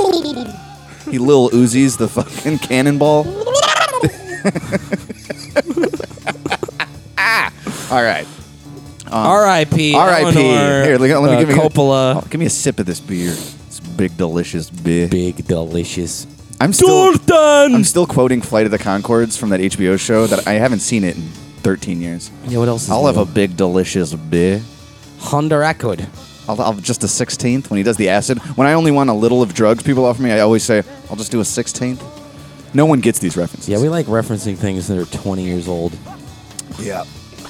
He little Uzis the fucking cannonball. All right. R I P R I P Eleanor, Here, let me, let me uh, give me Coppola. Oh, give me a sip of this beer. It's big, delicious beer. Big, delicious. I'm still, Jordan! I'm still quoting Flight of the Conchords from that H B O show that I haven't seen it in thirteen years. Yeah, what else is I'll have new? a big, delicious beer. Honda Accord. I'll, I'll just a sixteenth when he does the acid. When I only want a little of drugs people offer me, I always say, I'll just do a sixteenth. No one gets these references. Yeah, we like referencing things that are twenty years old. Yeah.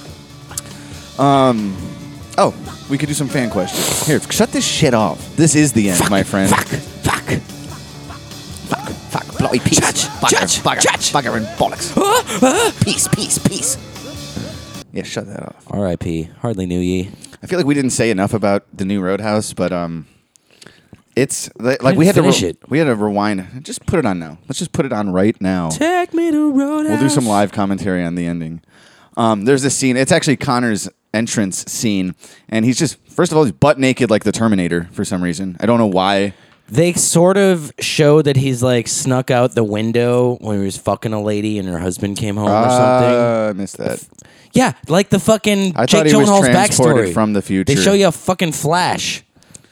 Um. Oh, we could do some fan questions. Here, shut this shit off. This is the end, my friend. Fuck, fuck. fuck, fuck, bloody peace. Judge, bugger, judge, bugger, judge. bugger and bollocks. Ah, ah. Peace, peace, peace. Yeah, shut that off. R I P Hardly knew ye. I feel like we didn't say enough about the new Roadhouse, but um, it's like, like didn't we had to finish re- it. we had to rewind. Just put it on now. Let's just put it on right now. Take me to Roadhouse. We'll do some live commentary on the ending. Um, there's this scene. It's actually Connor's entrance scene, and he's just first of all he's butt naked like the Terminator for some reason. I don't know why. They sort of show that he's like snuck out the window when he was fucking a lady and her husband came home or something. Uh, I missed that. Yeah, like the fucking I Jake thought he was Gyllenhaal's transported backstory from the future. They show you a fucking flash.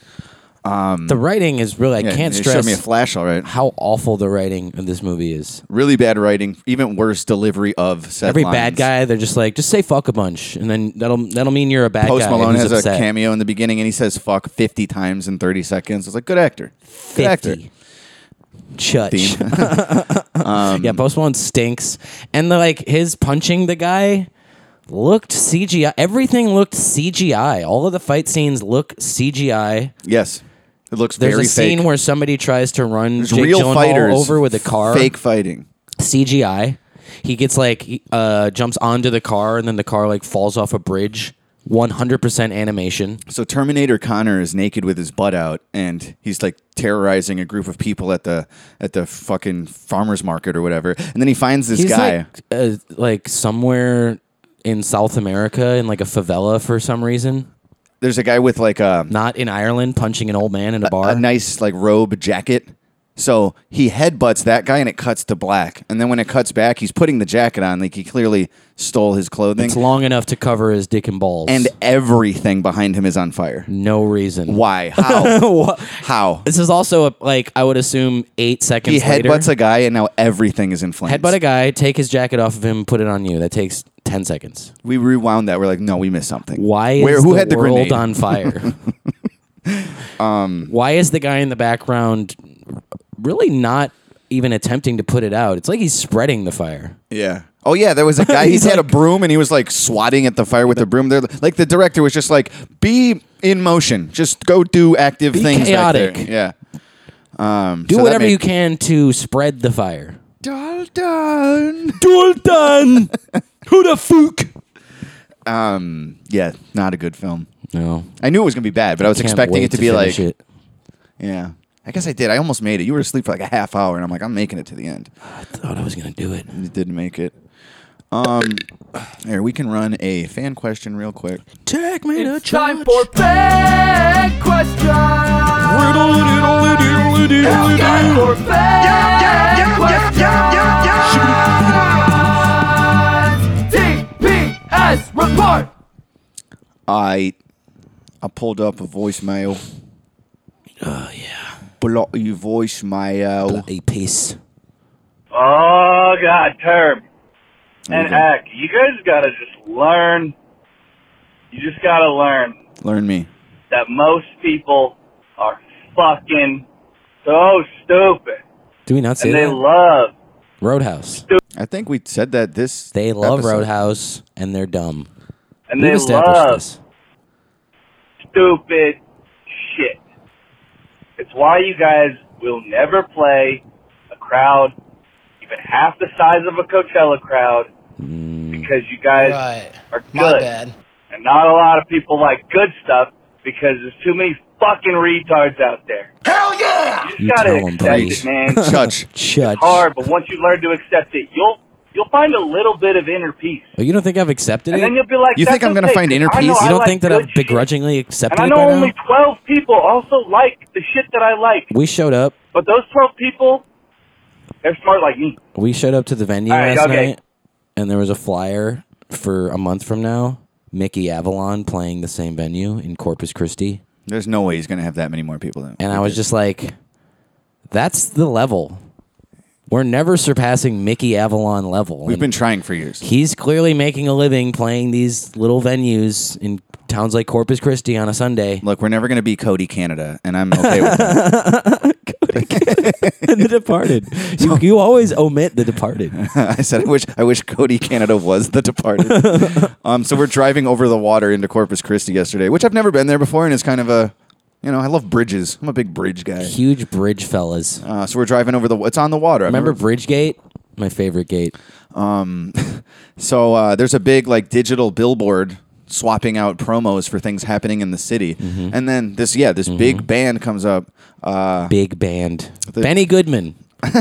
Um, the writing is really. I Yeah, can't they stress showed me a flash. All right, how awful the writing of this movie is. really bad writing. Even worse delivery of said Every lines. bad guy, they're just like, just say fuck a bunch, and then that'll that'll mean you're a bad Post guy. Malone who's has upset. a cameo in the beginning, and he says "fuck" fifty times in thirty seconds. It's like good actor, good actor. fifty. Chutch. Dean. um, Yeah, Post Malone stinks, and the, like his punching the guy looked C G I. Everything looked C G I. All of the fight scenes look C G I. yes, it looks There's very a scene fake. where somebody tries to run There's Jake real Gyllenhaal fighters over with a car. Fake fighting. C G I. He gets like he, uh, jumps onto the car, and then the car like falls off a bridge. one hundred percent animation. So Terminator Connor is naked with his butt out, and he's like terrorizing a group of people at the at the fucking farmers market or whatever. And then he finds this He's guy. like uh, like somewhere in South America in like a favela for some reason. There's a guy with like a Not in Ireland punching an old man in a bar. a nice like robe jacket. So he headbutts that guy, and it cuts to black. And then when it cuts back, he's putting the jacket on, like he clearly stole his clothing. It's long enough to cover his dick and balls. And everything behind him is on fire. no reason. Why? How? What? How? This is also a, like I would assume eight seconds He later. headbutts a guy, and now everything is in flames. Headbutt a guy, take his jacket off of him, put it on you. That takes ten seconds. We rewound that. We're like, no, we missed something. Why is Where? Who the had the world grenade? on fire? um, Why is the guy in the background really not even attempting to put it out? It's like he's spreading the fire. Yeah. Oh yeah, there was a guy. He's he had a like- broom, and he was like swatting at the fire with the broom. There, like the director was just like, "Be in motion. Just go do active Be things." back chaotic. there." Yeah. Um, Do so that whatever made- you can to spread the fire. Dalton. Dalton! Who the fuck? Um. Yeah. Not a good film. No. I knew it was gonna be bad, but I was Can't expecting wait it to, be like. finish it. Yeah. I guess I did. I almost made it. You were asleep for like a half hour, and I'm like, I'm making it to the end. I thought I was going to do it. You didn't make it. Um. Here, we can run a fan question real quick. Take me to It's time for fan questions. It's time for fan questions. T P S report. I I pulled up a voicemail. Oh, yeah. Bloody voicemail. Bloody piece. Oh, God, Terb. There And you go. Ack, you guys got to just learn. You just got to learn Learn me. that most people are fucking so stupid. Do we not say And they that? love. Roadhouse. I think we said that this. They love episode. Roadhouse, and they're dumb. And We've they established love this. stupid shit. It's why you guys will never play a crowd even half the size of a Coachella crowd because you guys Right. are good. My bad. And not a lot of people like good stuff because there's too many fucking retards out there. Hell yeah! You just You gotta tell 'em, accept please. it, man. Chutch. Chutch. Hard, but once you learn to accept it, you'll you'll find a little bit of inner peace. Oh, you don't think I've accepted And it? then you'll be like, You think "That's I'm gonna okay, find 'cause inner I know peace? I You don't like think that good I've shit." begrudgingly accepted And I it know by only now? twelve people also like the shit that I like. We showed up. But those twelve people, they're smart like me. We showed up to the venue All right, last okay. night, and there was a flyer for a month from now Mickey Avalon playing the same venue in Corpus Christi. There's no way he's going to have that many more people. Than And I was just like, that's the level. We're never surpassing Mickey Avalon level. We've And been trying for years. he's clearly making a living playing these little venues in towns like Corpus Christi on a Sunday. Look, we're never going to be Cody Canada, and I'm okay with that. And The Departed. You, you always omit The Departed. I said I wish I wish Cody Canada was The Departed. um, so we're driving over the water into Corpus Christi yesterday, which I've never been there before, and it's kind of a, you know, I love bridges. I'm a big bridge guy. Huge bridge fellas. Uh, so we're driving over the. It's on the water. I Remember Bridgegate? My favorite gate. So uh, there's a big like digital billboard swapping out promos for things happening in the city, Mm-hmm. and then this yeah this big band comes up. Uh, Big band. Benny Goodman.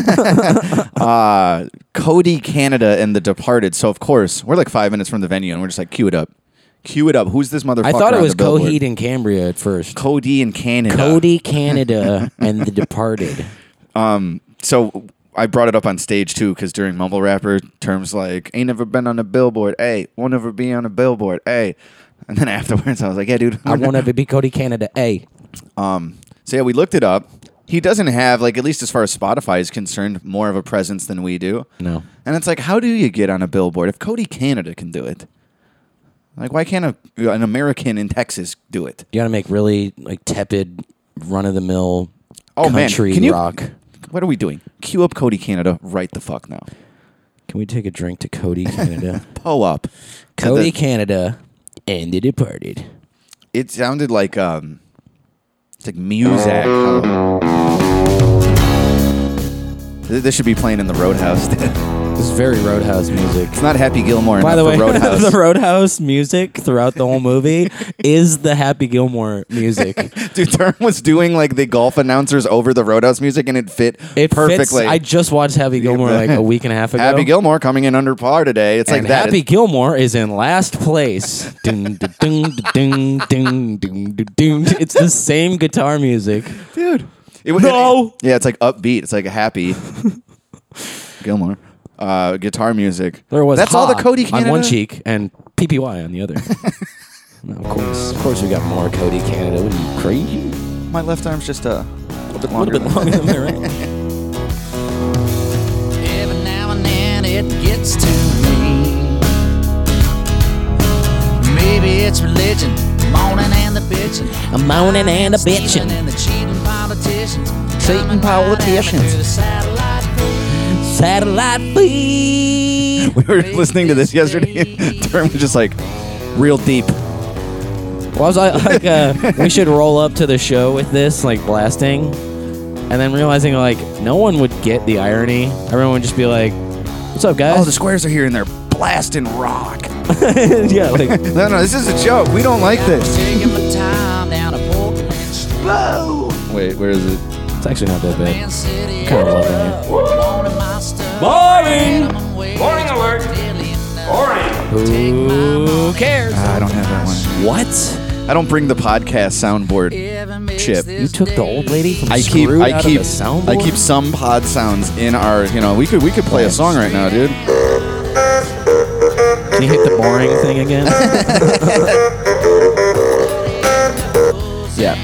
uh, Cody Canada and The Departed. So of course we're like five minutes from the venue, and we're just like, cue it up, cue it up. Who's this motherfucker? I thought it on was the billboard? Coheed and Cambria at first. Cody and Canada. Cody Canada and The Departed. So I brought it up on stage too, because during Mumble Rapper, terms like "ain't never been on a billboard," "hey, won't ever be on a billboard," "hey," and then afterwards I was like, "Yeah, dude, I won't ever be Cody Canada. A. So yeah, we looked it up. He doesn't have, like, at least as far as Spotify is concerned, more of a presence than we do. No. And it's like, how do you get on a billboard if Cody Canada can do it? Like, why can't a, an American in Texas do it? You got to make really like tepid, run of the mill Oh country man, can you, rock. What are we doing? Cue up Cody Canada right the fuck now. Can we take a drink to Cody Canada? Pull up. Cody The- Canada and The Departed. It sounded like um, it's like Muzak. This should be playing in the Roadhouse. This is very Roadhouse music. It's not Happy Gilmore. By the way, enough for Roadhouse. the Roadhouse music throughout the whole movie is the Happy Gilmore music. Dude, Term was doing like the golf announcers over the Roadhouse music, and it fit It perfectly. Fits, I just watched Happy Gilmore like a week and a half ago. Happy Gilmore coming in under par today. It's and like that. Happy Gilmore is in last place. Ding, ding, ding, ding, ding, ding, ding, ding. It's the same guitar music. dude. It, No! it- yeah, it's like upbeat. It's like a happy Gilmore uh, guitar music. There was That's Ha all the Cody Canada on one cheek and P P Y on the other. No, of course, of course, we got more Cody Canada. What are you crazy? My left arm's just a little bit A longer. little bit longer than my right. Every now and then it gets to me. Maybe it's religion, moaning and the bitching. I'm moaning and a bitching. And the cheating politicians. Cheating politicians. To the satellite food. Satellite feed. We were listening to this yesterday. Term was just like real deep. Well, I was like, like uh, we should roll up to the show with this, like blasting, and then realizing like no one would get the irony. Everyone would just be like, "What's up, guys?" Oh, the squares are here and they're blasting rock. yeah, like No, no, this is a joke. We don't like this. Taking my time down a Portland Street. Wait, where is it? it's actually not that bad. Man City. Kind of loving it. Wanting my stuff. Boring! Morning alert. Boring! Who cares? Ah, I don't have that one. What? I don't bring the podcast soundboard chip. You took the old lady from I keep Screwed I out keep of the soundboard? I keep some pod sounds in our, you know, we could we could play a song right now, dude. Can you hit the boring thing again? Yeah.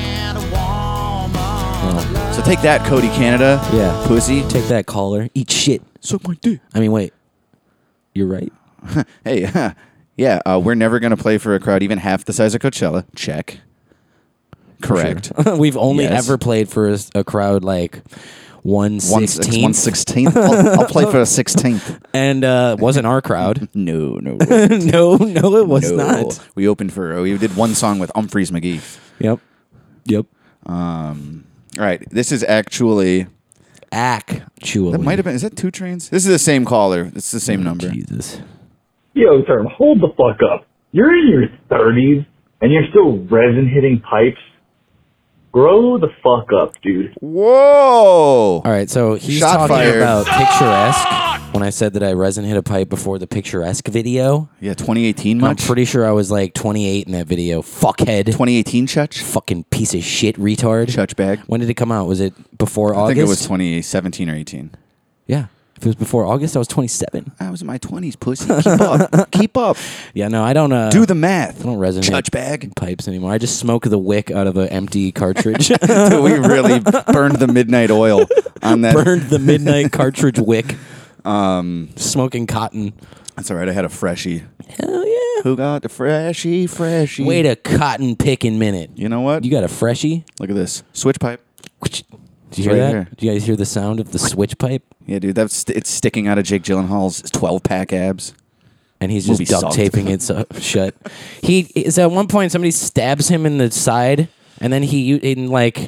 So take that, Cody Canada. Yeah. Pussy. Take that, caller. Eat shit. Suck my dick. I mean, wait. You're right. Hey, yeah, uh, we're never gonna play for a crowd even half the size of Coachella. Check. Correct. We've only Yes. ever played for a, a crowd like one One sixteenth, one sixteenth. I'll, I'll play for a sixteenth. and uh, wasn't our crowd. No, no, no, no, it was no. not. We opened for. We did one song with Humphreys McGee. Yep, yep. Um. All right. This is actually. Actually, That might have been. Is that two trains? This is the same caller. It's the same number. Jesus. Yo, Term, hold the fuck up. You're in your thirties and you're still resin hitting pipes? Grow the fuck up, dude. Whoa! All right, so he's Shot talking fired. about picturesque. When I said that I resin hit a pipe before the picturesque video, Yeah, twenty eighteen I'm much. pretty sure I was like twenty-eight in that video. Fuckhead. twenty eighteen Chutch. Fucking piece of shit retard. Chutch bag. When did it come out? Was it before I August? think it was twenty seventeen or eighteen. Yeah. If it was before August, I was twenty-seven. I was in my twenties, pussy. Keep up. Keep up. Yeah, no, I don't. Uh, Do the math. I don't resonate Chudge bag. pipes anymore. I just smoke the wick out of an empty cartridge. Dude, we really burned the midnight oil on that. Burned the midnight cartridge wick. Um, smoking cotton. That's all right. I had a freshie. Hell yeah! Who got the freshie? Freshie. Wait a cotton picking minute. You know what? You got a freshie? Look at this switch pipe. Did you hear right that? here. Did you guys hear the sound of the switch pipe? Yeah, dude. That's it's sticking out of Jake Gyllenhaal's twelve pack abs. And he's just Movie duct sucked. taping it so, shut. He is at one point somebody stabs him in the side, and then he in like,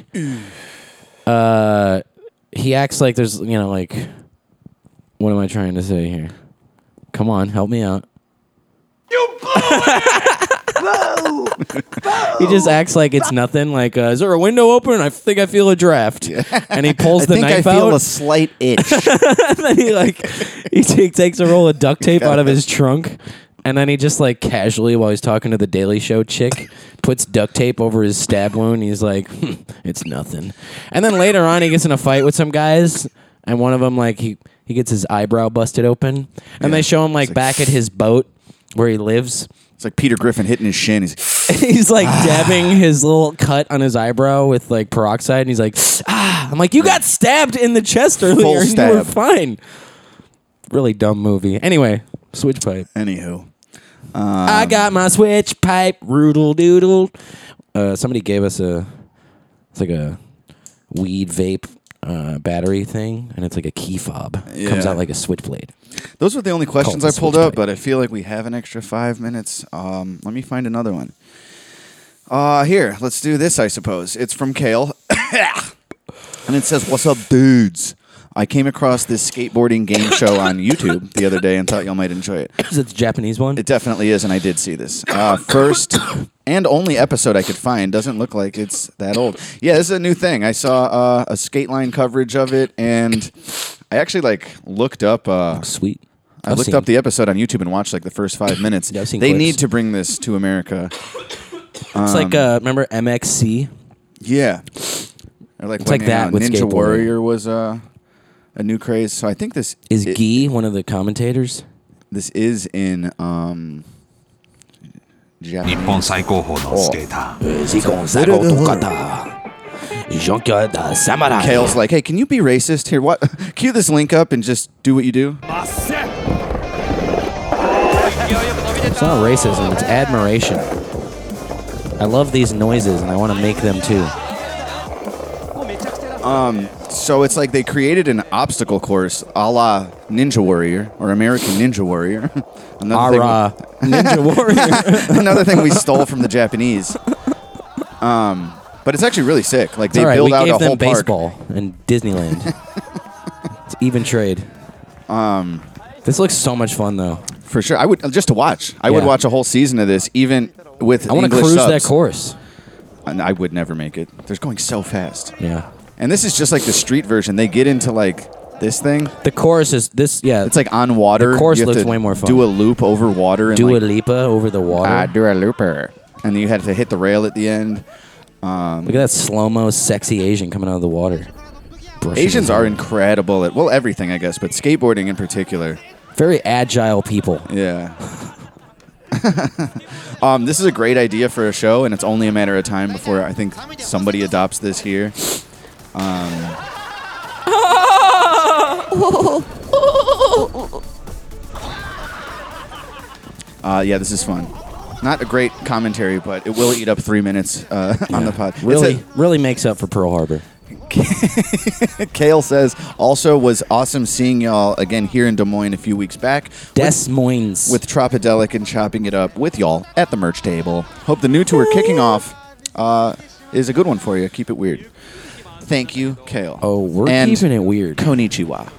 uh, he acts like there's you know like, what am I trying to say here? Come on, help me out. You blew it! Blow! He just acts like it's nothing. Like, uh, is there a window open? I think I feel a draft. And he pulls I the think I knife feel out. a slight itch. And then he like he take, takes a roll of duct tape out of his trunk, and then he just like casually, while he's talking to the Daily Show chick, puts duct tape over his stab wound. He's like, hm, "It's nothing." And then later on, he gets in a fight with some guys, and one of them like he he gets his eyebrow busted open, and they show him like, like, back at his boat where he lives. It's like Peter Griffin hitting his shin. He's He's like dabbing his little cut on his eyebrow with like peroxide, and he's like, ah. I'm like, you got stabbed in the chest earlier, Full and you were stab. fine. Really dumb movie. Anyway, switch pipe. anywho. I got my switch pipe, roodle doodle. Uh, somebody gave us a, it's like a weed vape uh, battery thing, and it's like a key fob. It comes Yeah. out like a switchblade. Those were the only questions I Cult pulled switch up, pipe. but I feel like we have an extra five minutes. Um, let me find another one. Uh, here, let's do this, I suppose. It's from Kale. And it says, "What's up, dudes? I came across this skateboarding game show on YouTube the other day and thought y'all might enjoy it. Is it the Japanese one? It definitely is, and I did see this. Uh, first and only episode I could find. Doesn't look like it's that old. Yeah, this is a new thing. I saw uh, a skate line coverage of it, and I actually like looked up. Uh, Sweet. I I've looked seen- up the episode on YouTube and watched like the first five minutes. Yeah, I've seen they clips. need to bring this to America. It's like uh, remember M X C? Yeah, or like It's like when, that uh, with Ninja skateboarding. Warrior was uh, a new craze. So I think this Is it- Guy one of the commentators? This is in um, 日 Japanese. 本最高峰のスケーター Kale's like, hey, can you be racist here? What? Cue this link up and just do what you do. It's not racism, it's admiration. I love these noises and I want to make them too. So it's like they created an obstacle course a la Ninja Warrior or American Ninja Warrior. Another thing Ara Ninja Warrior. we- another thing we stole from the Japanese. Um, but it's actually really sick. Like they All right, build we out gave a them whole park. baseball in Disneyland. It's even trade. Um, this looks so much fun though. For sure. I would just to watch. I would Yeah. watch a whole season of this, even with I want to English cruise subs. that course. And I would never make it. They're going so fast. Yeah. And this is just like the street version. They get into like this thing. The course is this. Yeah. It's like on water. The course You have looks to way more fun. Do a loop over water. And Dua like, Lipa over the water. Ah, do a looper. And then you had to hit the rail at the end. Look at that slow mo, sexy Asian coming out of the water. Brushing Asians his are hair. incredible at, well, everything, I guess, but skateboarding in particular. very agile people. Yeah. um, this is a great idea for a show, and it's only a matter of time before I think somebody adopts this here. Um, uh, yeah, this is fun. Not a great commentary, but it will eat up three minutes uh, on the pod. It Really, says- really makes up for Pearl Harbor. Kale says, also was awesome seeing y'all again here in Des Moines a few weeks back. Des Moines. With Tropidelic and chopping it up with y'all at the merch table. Hope the new tour kicking off uh, is a good one for you. Keep it weird. Thank you, Kale. oh, we're and keeping it weird. Konnichiwa.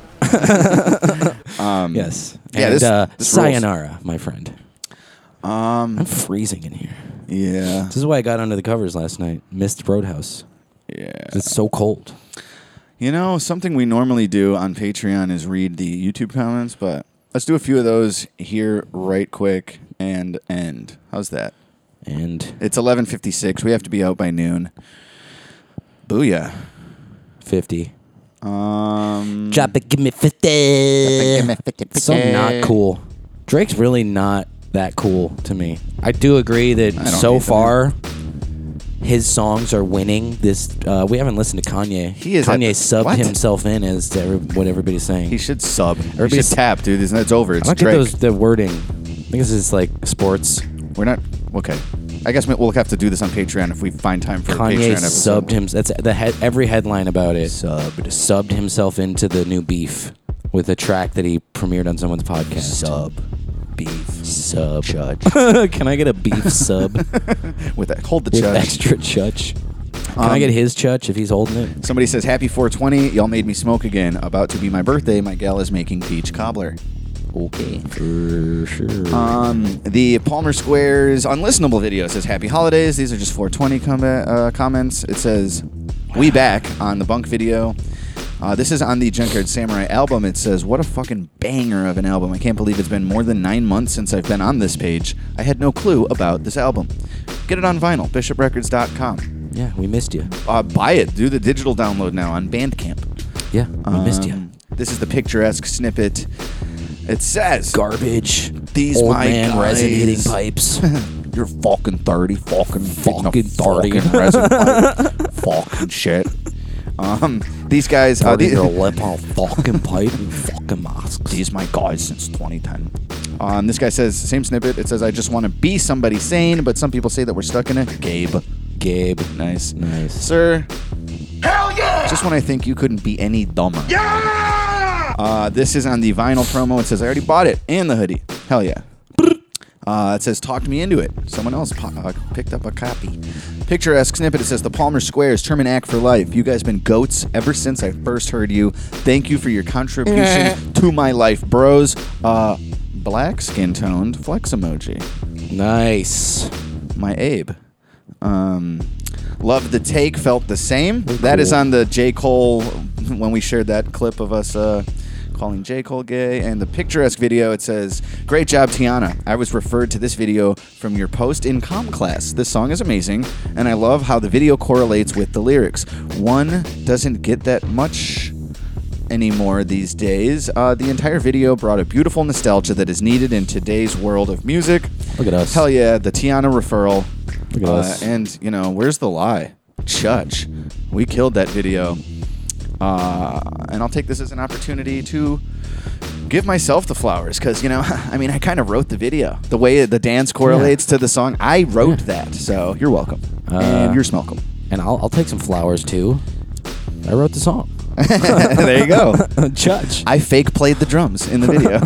Yes. Yeah, and this- uh, this rules. sayonara, my friend. Um, I'm freezing in here. Yeah. This is why I got under the covers last night. Missed Roadhouse. Yeah. It's so cold. You know, something we normally do on Patreon is read the YouTube comments, but let's do a few of those here right quick and end. How's that? And It's eleven fifty-six. We have to be out by noon. Booyah. fifty. Um, Drop it, give me fifty. So not cool. Drake's really not that cool to me. I do agree that don't so hate them. far his songs are winning. This uh, we haven't listened to Kanye. He is at Kanye the- subbed what? himself in as to every, what everybody's saying. He should sub. He should Everybody's- tap, dude. It's, it's over. I It's don't get Drake. those the wording. I think this is like sports. We're not okay. I guess we'll have to do this on Patreon if we find time for a Kanye Patreon episode. subbed him. That's the head, every headline about it. Subbed. Subbed himself into the new beef with a track that he premiered on someone's podcast. Sub. Beef. Sub. Chudge. Can I get a beef sub With that, hold the with chudge. extra chudge? Can Um, I get his chudge if he's holding it? Somebody says, happy four twenty. Y'all made me smoke again. About to be my birthday. My gal is making peach cobbler. Okay. For sure. Um, the Palmer Squares unlistenable video says, happy holidays. These are just four twenty com- uh, comments. It says, we back on the bunk video. Uh, this is on the Junkyard Samurai album. It says, what a fucking banger of an album. I can't believe it's been more than nine months since I've been on this page. I had no clue about this album. Get it on vinyl, bishop records dot com. Yeah, we missed you. Uh, buy it. Do the digital download now on Bandcamp. Yeah, we missed you. Um, This is the picturesque snippet. It says, Garbage. These Old my man guys. resin hitting pipes. You're fucking thirty, fucking Fucking thirty. fucking resin pipe, fucking shit. Um, these guys, uh, Party the, your lip on a fucking pipe and fucking masks. these my guys since twenty ten. Um, this guy says, same snippet. It says, I just want to be somebody sane, but some people say that we're stuck in it. Gabe, Gabe. nice, Nice. sir. Hell yeah! Just when I think you couldn't be any dumber. Yeah! Uh, this is on the vinyl promo. It says, I already bought it and the hoodie. Hell yeah. Uh, it says, talked me into it. Someone else po- uh, picked up a copy. Picturesque snippet. It says, the Palmer Squares, Terminac for life. You guys been goats ever since I first heard you. Thank you for your contribution to my life, bros. Uh, black skin toned flex emoji. Nice. My Abe. Um, love the take. Felt the same. That cool. is on the J. Cole, when we shared that clip of us uh, calling J. Cole gay. And the picturesque video, it says, great job, Tiana. I was referred to this video from your post in comm class. This song is amazing, and I love how the video correlates with the lyrics. One doesn't get that much anymore these days. Uh, the entire video brought a beautiful nostalgia that is needed in today's world of music. Look at us. Hell yeah, the Tiana referral. Look at Uh, us. and, you know, where's the lie? Chudge. We killed that video. Uh, and I'll take this as an opportunity to give myself the flowers because, you know, I mean, I kind of wrote the video. The way the dance correlates to the song, I wrote that. So you're welcome. Uh, and you're smelcome. And I'll, I'll take some flowers too. I wrote the song. There you go. Judge. I fake played the drums in the video.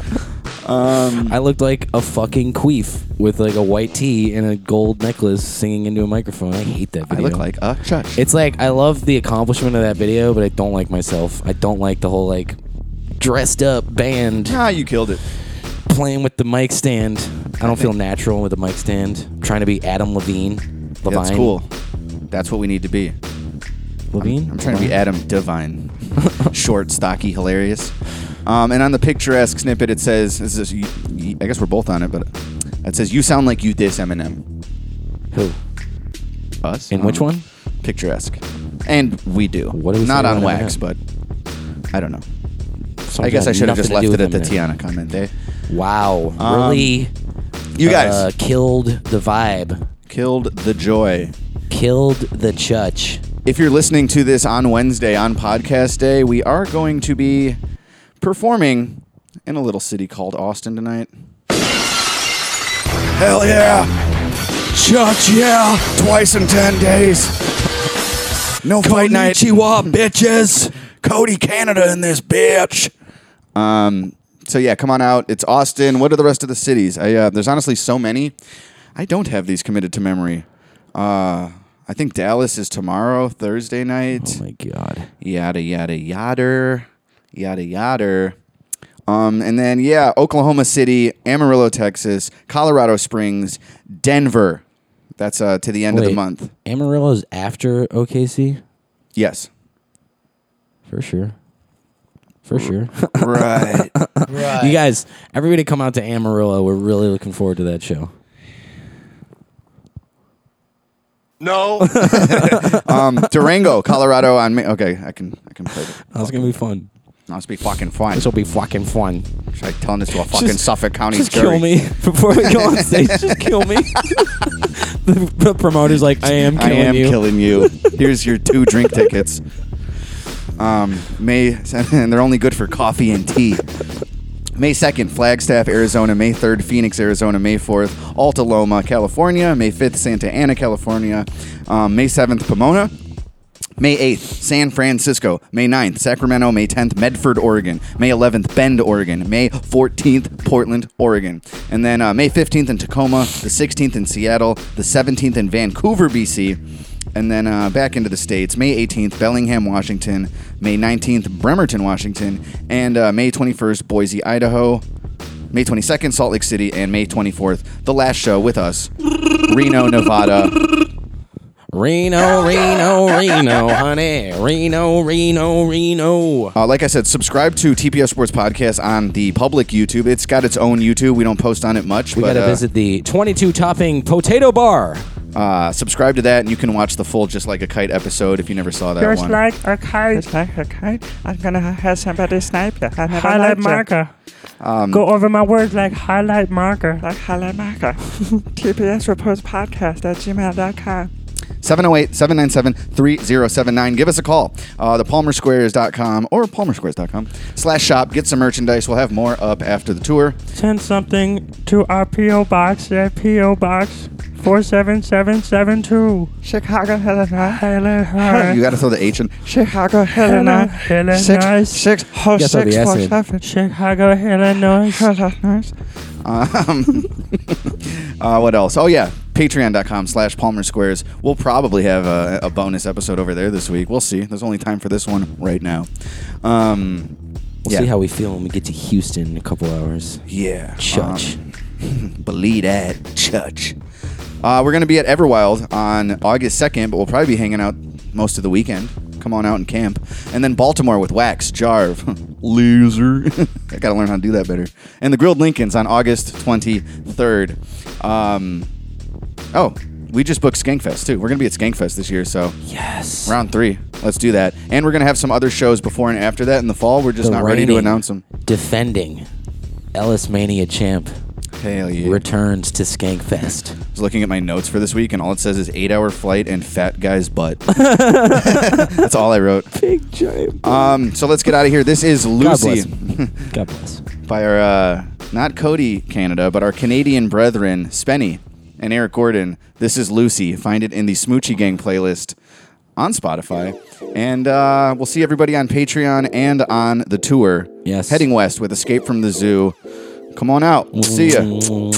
um, I looked like a fucking queef with like a white tee and a gold necklace singing into a microphone. I hate that I video. look like a chudge. It's like I love the accomplishment of that video, but I don't like myself. I don't like the whole like dressed up band Ah, you killed it. playing with the mic stand. I don't feel natural with the mic stand. I'm trying to be Adam Levine. Levine. That's cool. That's what we need to be. Levine? I'm trying to be Adam Devine. Short, stocky, hilarious. Um, and on the picturesque snippet, it says, this is, you, you- I guess we're both on it, but it says, you sound like you diss Eminem. Who? Us? In which Um, one? Picturesque. And we do. What do we Not say on about wax, Eminem? but I don't know. Something I guess I had should have just nothing left to it do at the with Eminem. Tiana comment, eh? Wow. Um, really? You guys Uh, killed the vibe. killed the joy. Killed the chutch. If you're listening to this on Wednesday, on podcast day, we are going to be performing in a little city called Austin tonight. Hell yeah! Chutch, yeah! Twice in ten days. No fight night. Konnichiwa, bitches. Cody Canada in this bitch. Um. So yeah, come on out. It's Austin. What are the rest of the cities? I uh, there's honestly so many. I don't have these committed to memory. Uh, I think Dallas is tomorrow, Thursday night. Oh my god. Yada yada yada, yada yada. Um, and then yeah, Oklahoma City, Amarillo, Texas, Colorado Springs, Denver. That's uh to the end of the Wait, month. Amarillo's after O K C? Yes. For sure. For sure. Right. You guys, everybody come out to Amarillo. We're really looking forward to that show. No. um, Durango, Colorado on May. Okay, I can I can play it. That's gonna be fun. That's be fucking fun. This will be fucking fun. Should I tell this to a fucking Just- Suffolk County Just jury? kill me before we go on stage. Just kill me. the, the promoter's like, I am I killing am you. killing you. Here's your two drink tickets. Um, May, and they're only good for coffee and tea. May second, Flagstaff, Arizona. May third, Phoenix, Arizona. May fourth, Alta Loma, California. May fifth, Santa Ana, California. Um, May seventh, Pomona. May eighth, San Francisco. May ninth, Sacramento. May tenth, Medford, Oregon. May eleventh, Bend, Oregon. May fourteenth, Portland, Oregon. And then uh, May fifteenth in Tacoma. The sixteenth in Seattle. The seventeenth in Vancouver, B C. And then uh, back into the States, May eighteenth, Bellingham, Washington. May nineteenth, Bremerton, Washington. And uh, May twenty-first, Boise, Idaho. May twenty-second, Salt Lake City. And May twenty-fourth, the last show with us, Reno, Nevada. Reno, Reno, Reno, honey. Reno, Reno, Reno. Uh, like I said, subscribe to T P S Sports Podcast on the public YouTube. It's got its own YouTube. We don't post on it much. We but, gotta uh, visit the twenty-two topping potato bar. Uh, subscribe to that, and you can watch the full Just Like a Kite episode if you never saw that Just one. like a kite. Just like a kite, I'm gonna have somebody snipe you. I never Highlight liked you. marker. Um, Go over my words like highlight marker. Like highlight marker. T P S Reports Podcast at gmail dot com. seven oh eight, seven nine seven, three oh seven nine. Give us a call. Uh, the palmer squares dot com or palmer squares dot com slash shop. Get some merchandise. We'll have more up after the tour. Send something to our P O box at P O Box four seven seven seven two. Chicago, Illinois. Illinois. You got to throw the H in. Chicago, Illinois. Illinois. Six, six, oh, Guess what six, the S four, is. seven. Chicago, Illinois. Illinois. Um, uh, what else? Oh, yeah. Patreon.com slash Palmer Squares. We'll probably have a, a bonus episode over there this week. We'll see. There's only time for this one right now. Um, We'll yeah. see how we feel when we get to Houston in a couple hours. Yeah. Church. Um, believe that. Church. Uh, we're going to be at Everwild on August second, but we'll probably be hanging out most of the weekend. Come on out and camp. And then Baltimore with Wax, Jarve, Loser. I got to learn how to do that better. And the Grilled Lincolns on August twenty-third. Um, oh, we just booked Skankfest, too. We're going to be at Skankfest this year, so Yes. round three. Let's do that. And we're going to have some other shows before and after that in the fall. We're just The not ready to reigning, announce them. Defending Ellis Mania champ Hell yeah. returns to Skankfest. I was looking at my notes for this week, and all it says is eight-hour flight and fat guy's butt. That's all I wrote. Big giant. Um, so let's get out of here. This is God Lucy bless. God bless. by our, uh, not Cody Canada, but our Canadian brethren, Spenny and Eric Gordon. This is Lucy. Find it in the Smoochie Gang playlist on Spotify. And uh, we'll see everybody on Patreon and on the tour. Yes. Heading west with Escape from the Zoo. Come on out. We'll see ya.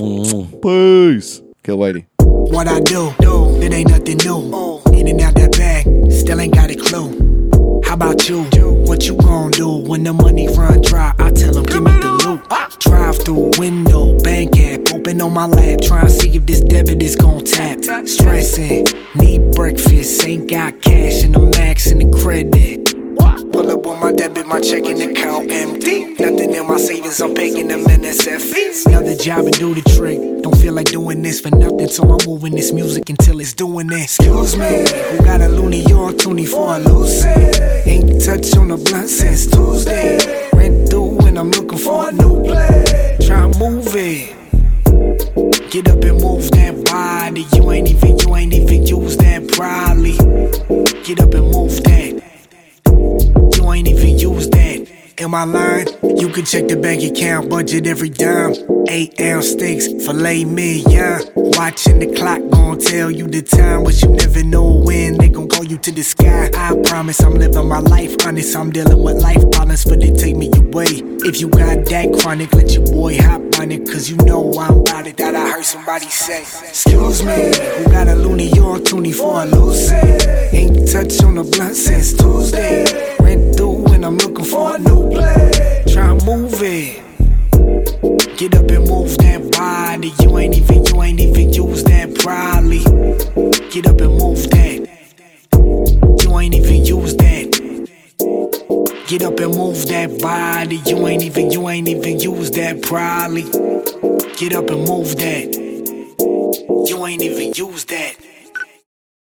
Peace. Kill Whitey. What I do, do, it ain't nothing new. In and out that bag, still ain't got a clue. How about you? What you gon' do when the money run dry? I tell them, give me the loot. Drive through window, bank app, open on my lap, try and see if this debit is gon' tap. Stressing, need breakfast, ain't got cash in the max and the credit. Pull up on my debit, my checking account empty. Nothing in my savings, I'm paying them N S F. Another job and do the trick. Don't feel like doing this for nothing, so I'm moving this music until it's doing it. Excuse me, who got a loony or twenty for a loose? Ain't touched on the blunt since Tuesday. Rent through and I'm looking for a new play. Try and move it. Get up and move that body. You ain't even, you ain't even use that probably. Get up and move that. You ain't even use that. Am I lying? You can check the bank account budget every dime. Eight ounce steaks, filet mignon. Watching the clock gon' tell you the time, but you never know when they gon' call you to the sky. I promise I'm living my life honest. I'm dealing with life problems, but they take me away. If you got that chronic, let your boy hop on it, cause you know I'm about it. That I heard somebody say. Excuse me, who got a loony or twenty for a loose? Ain't touched on the blunt since Tuesday. Rent through and I'm looking for a new play. Try and move it. Get up and move that body. You ain't even, you ain't even use that probably. Get up and move that. You ain't even use that. Get up and move that body. You ain't even, you ain't even use that probably. Get up and move that. You ain't even use that.